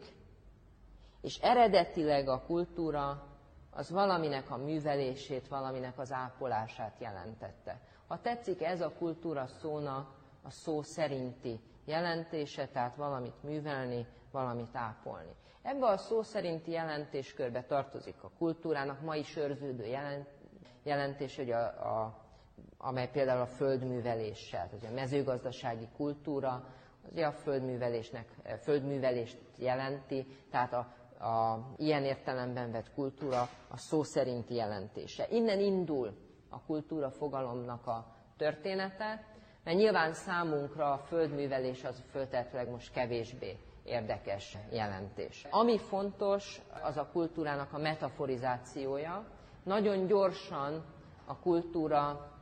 és eredetileg a kultúra az valaminek a művelését, valaminek az ápolását jelentette. Ha tetszik, ez a kultúra szónak a szó szerinti jelentése, tehát valamit művelni, valamit ápolni. Ebbe a szó szerinti jelentéskörbe tartozik a kultúrának ma is őrződő jelent, jelentés, hogy a, a, amely például a földműveléssel, tehát a mezőgazdasági kultúra, az a földművelésnek, földművelést jelenti, tehát a, a ilyen értelemben vett kultúra a szó szerinti jelentése. Innen indul a kultúra fogalomnak a története, mert nyilván számunkra a földművelés az föltetőleg most kevésbé érdekes jelentés. Ami fontos, az a kultúrának a metaforizációja. Nagyon gyorsan a kultúra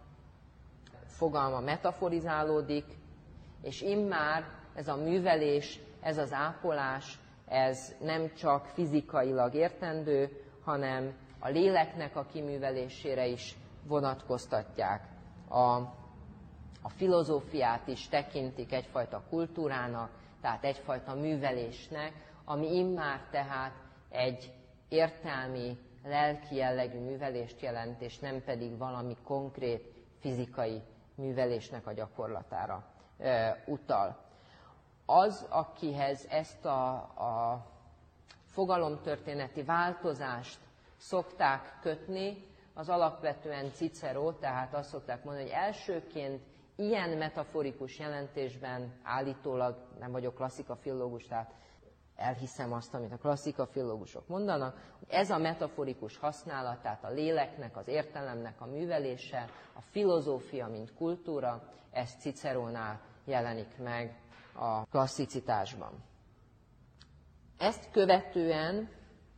fogalma metaforizálódik, és immár ez a művelés, ez az ápolás, ez nem csak fizikailag értendő, hanem a léleknek a kiművelésére is vonatkoztatják. A, a filozófiát is tekintik egyfajta kultúrának, tehát egyfajta művelésnek, ami immár tehát egy értelmi, lelki jellegű művelést jelent, és nem pedig valami konkrét fizikai művelésnek a gyakorlatára e, utal. Az, akihez ezt a, a fogalomtörténeti változást szokták kötni, az alapvetően Cicero, tehát azt szokták mondani, hogy elsőként ilyen metaforikus jelentésben állítólag, nem vagyok klasszikafilológus, tehát elhiszem azt, amit a klasszikafilológusok mondanak, hogy ez a metaforikus használat, tehát a léleknek, az értelemnek a művelése, a filozófia, mint kultúra, ez Cicerónál jelenik meg a klasszicitásban. Ezt követően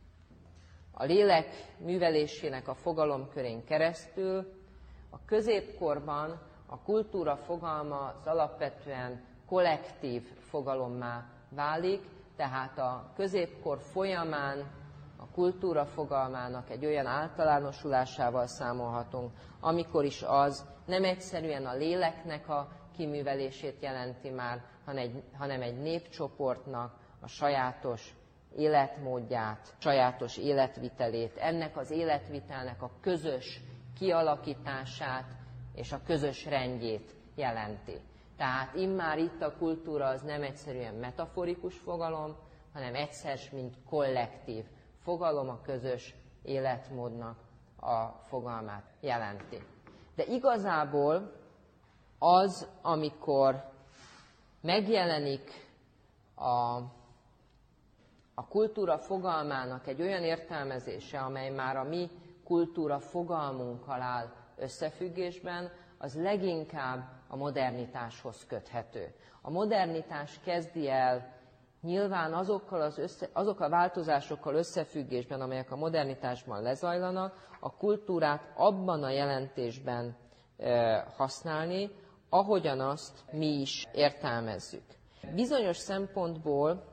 a lélek művelésének a fogalomkörén keresztül a középkorban a kultúra fogalma az alapvetően kollektív fogalommá válik, tehát a középkor folyamán a kultúra fogalmának egy olyan általánosulásával számolhatunk, amikor is az nem egyszerűen a léleknek a kiművelését jelenti már, hanem egy népcsoportnak a sajátos életmódját, sajátos életvitelét, ennek az életvitelnek a közös kialakítását és a közös rendjét jelenti. Tehát immár itt a kultúra az nem egyszerűen metaforikus fogalom, hanem egyszer, mint kollektív fogalom, a közös életmódnak a fogalmát jelenti. De igazából az, amikor megjelenik a, a kultúra fogalmának egy olyan értelmezése, amely már a mi kultúra fogalmunkkal áll összefüggésben, az leginkább a modernitáshoz köthető. A modernitás kezdi el nyilván azokkal az össze, azok a változásokkal összefüggésben, amelyek a modernitásban lezajlanak, a kultúrát abban a jelentésben e, használni, ahogyan azt mi is értelmezzük. Bizonyos szempontból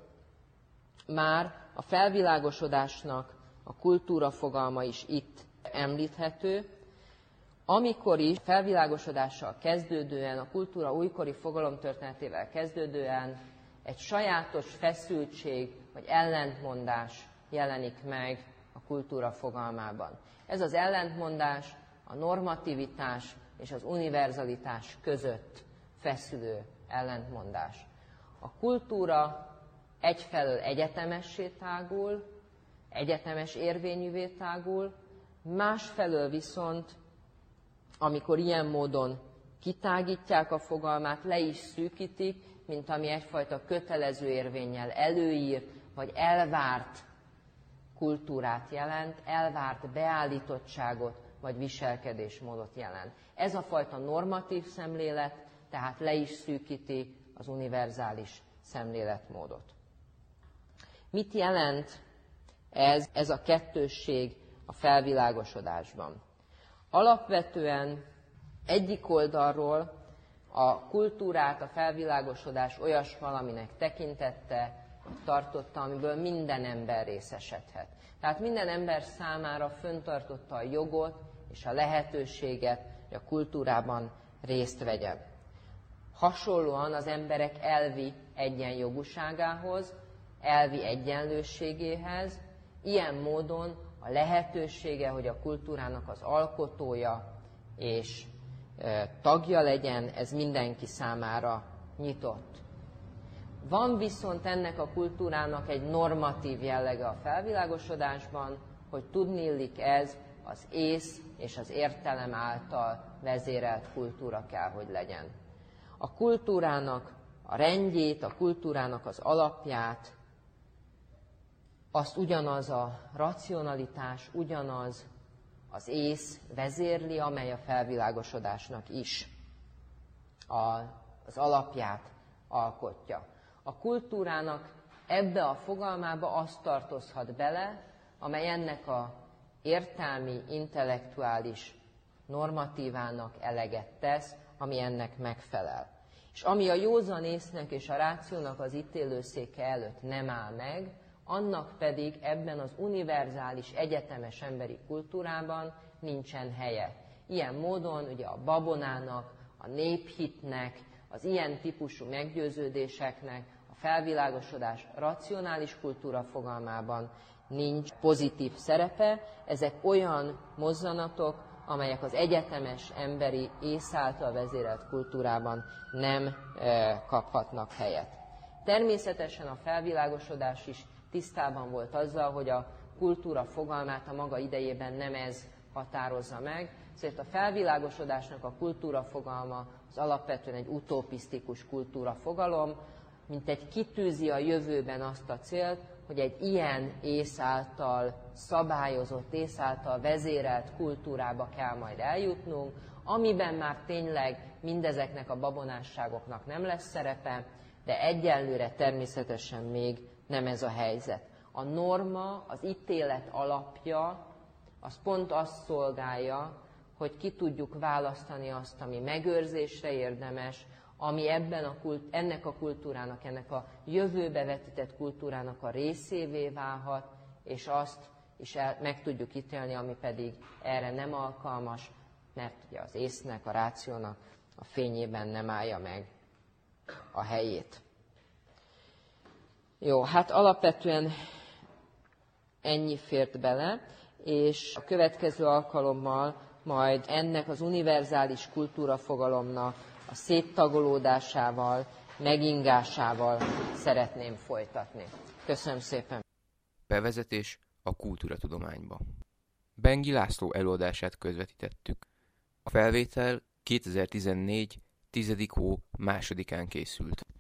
már a felvilágosodásnak a kultúra fogalma is itt említhető, amikor is felvilágosodással kezdődően, a kultúra újkori fogalomtörténetével kezdődően egy sajátos feszültség vagy ellentmondás jelenik meg a kultúra fogalmában. Ez az ellentmondás a normativitás és az univerzalitás között feszülő ellentmondás. A kultúra egyfelől egyetemessé tágul, egyetemes érvényűvé tágul, másfelől viszont, amikor ilyen módon kitágítják a fogalmát, le is szűkítik, mint ami egyfajta kötelező érvénnyel előír, vagy elvárt kultúrát jelent, elvárt beállítottságot, vagy viselkedésmódot jelent. Ez a fajta normatív szemlélet, tehát le is szűkíti az univerzális szemléletmódot. Mit jelent ez, ez a kettősség a felvilágosodásban? Alapvetően egyik oldalról a kultúrát, a felvilágosodás olyas valaminek tekintette, tartotta, amiből minden ember részesedhet. Tehát minden ember számára fenntartotta a jogot és a lehetőséget, hogy a kultúrában részt vegyen. Hasonlóan az emberek elvi egyenjogúságához, elvi egyenlőségéhez, ilyen módon a lehetősége, hogy a kultúrának az alkotója és e, tagja legyen, ez mindenki számára nyitott. Van viszont ennek a kultúrának egy normatív jellege a felvilágosodásban, hogy tudniillik ez az ész és az értelem által vezérelt kultúra kell, hogy legyen. A kultúrának a rendjét, a kultúrának az alapját, azt ugyanaz a racionalitás, ugyanaz az ész vezérli, amely a felvilágosodásnak is a, az alapját alkotja. A kultúrának ebbe a fogalmába azt tartozhat bele, amely ennek a értelmi, intellektuális normatívának eleget tesz, ami ennek megfelel. És ami a józan észnek és a rációnak az ítélőszéke előtt nem áll meg, annak pedig ebben az univerzális, egyetemes emberi kultúrában nincsen helye. Ilyen módon ugye a babonának, a néphitnek, az ilyen típusú meggyőződéseknek a felvilágosodás racionális kultúra fogalmában nincs pozitív szerepe. Ezek olyan mozzanatok, amelyek az egyetemes emberi ész által vezérelt kultúrában nem e, kaphatnak helyet. Természetesen a felvilágosodás is tisztában volt azzal, hogy a kultúra fogalmát a maga idejében nem ez határozza meg, ezért a felvilágosodásnak a kultúra fogalma az alapvetően egy utopisztikus kultúra fogalom, mint egy kitűzi a jövőben azt a célt, hogy egy ilyen ész által szabályozott, ész által vezérelt kultúrába kell majd eljutnunk, amiben már tényleg mindezeknek a babonásságoknak nem lesz szerepe, de egyelőre természetesen még nem ez a helyzet. A norma, az ítélet alapja, az pont azt szolgálja, hogy ki tudjuk választani azt, ami megőrzésre érdemes, ami ebben a kult, ennek a kultúrának, ennek a jövőbe vetített kultúrának a részévé válhat, és azt is el, meg tudjuk ítélni, ami pedig erre nem alkalmas, mert ugye az észnek, a rációnak a fényében nem állja meg a helyét. Jó, hát alapvetően ennyi fért bele, és a következő alkalommal majd ennek az univerzális kultúrafogalomnak a széttagolódásával, megingásával szeretném folytatni. Köszönöm szépen! Bevezetés a kultúratudományba. Bengi László előadását közvetítettük. A felvétel kétezer-tizennégy. tizedik hó másodikán készült.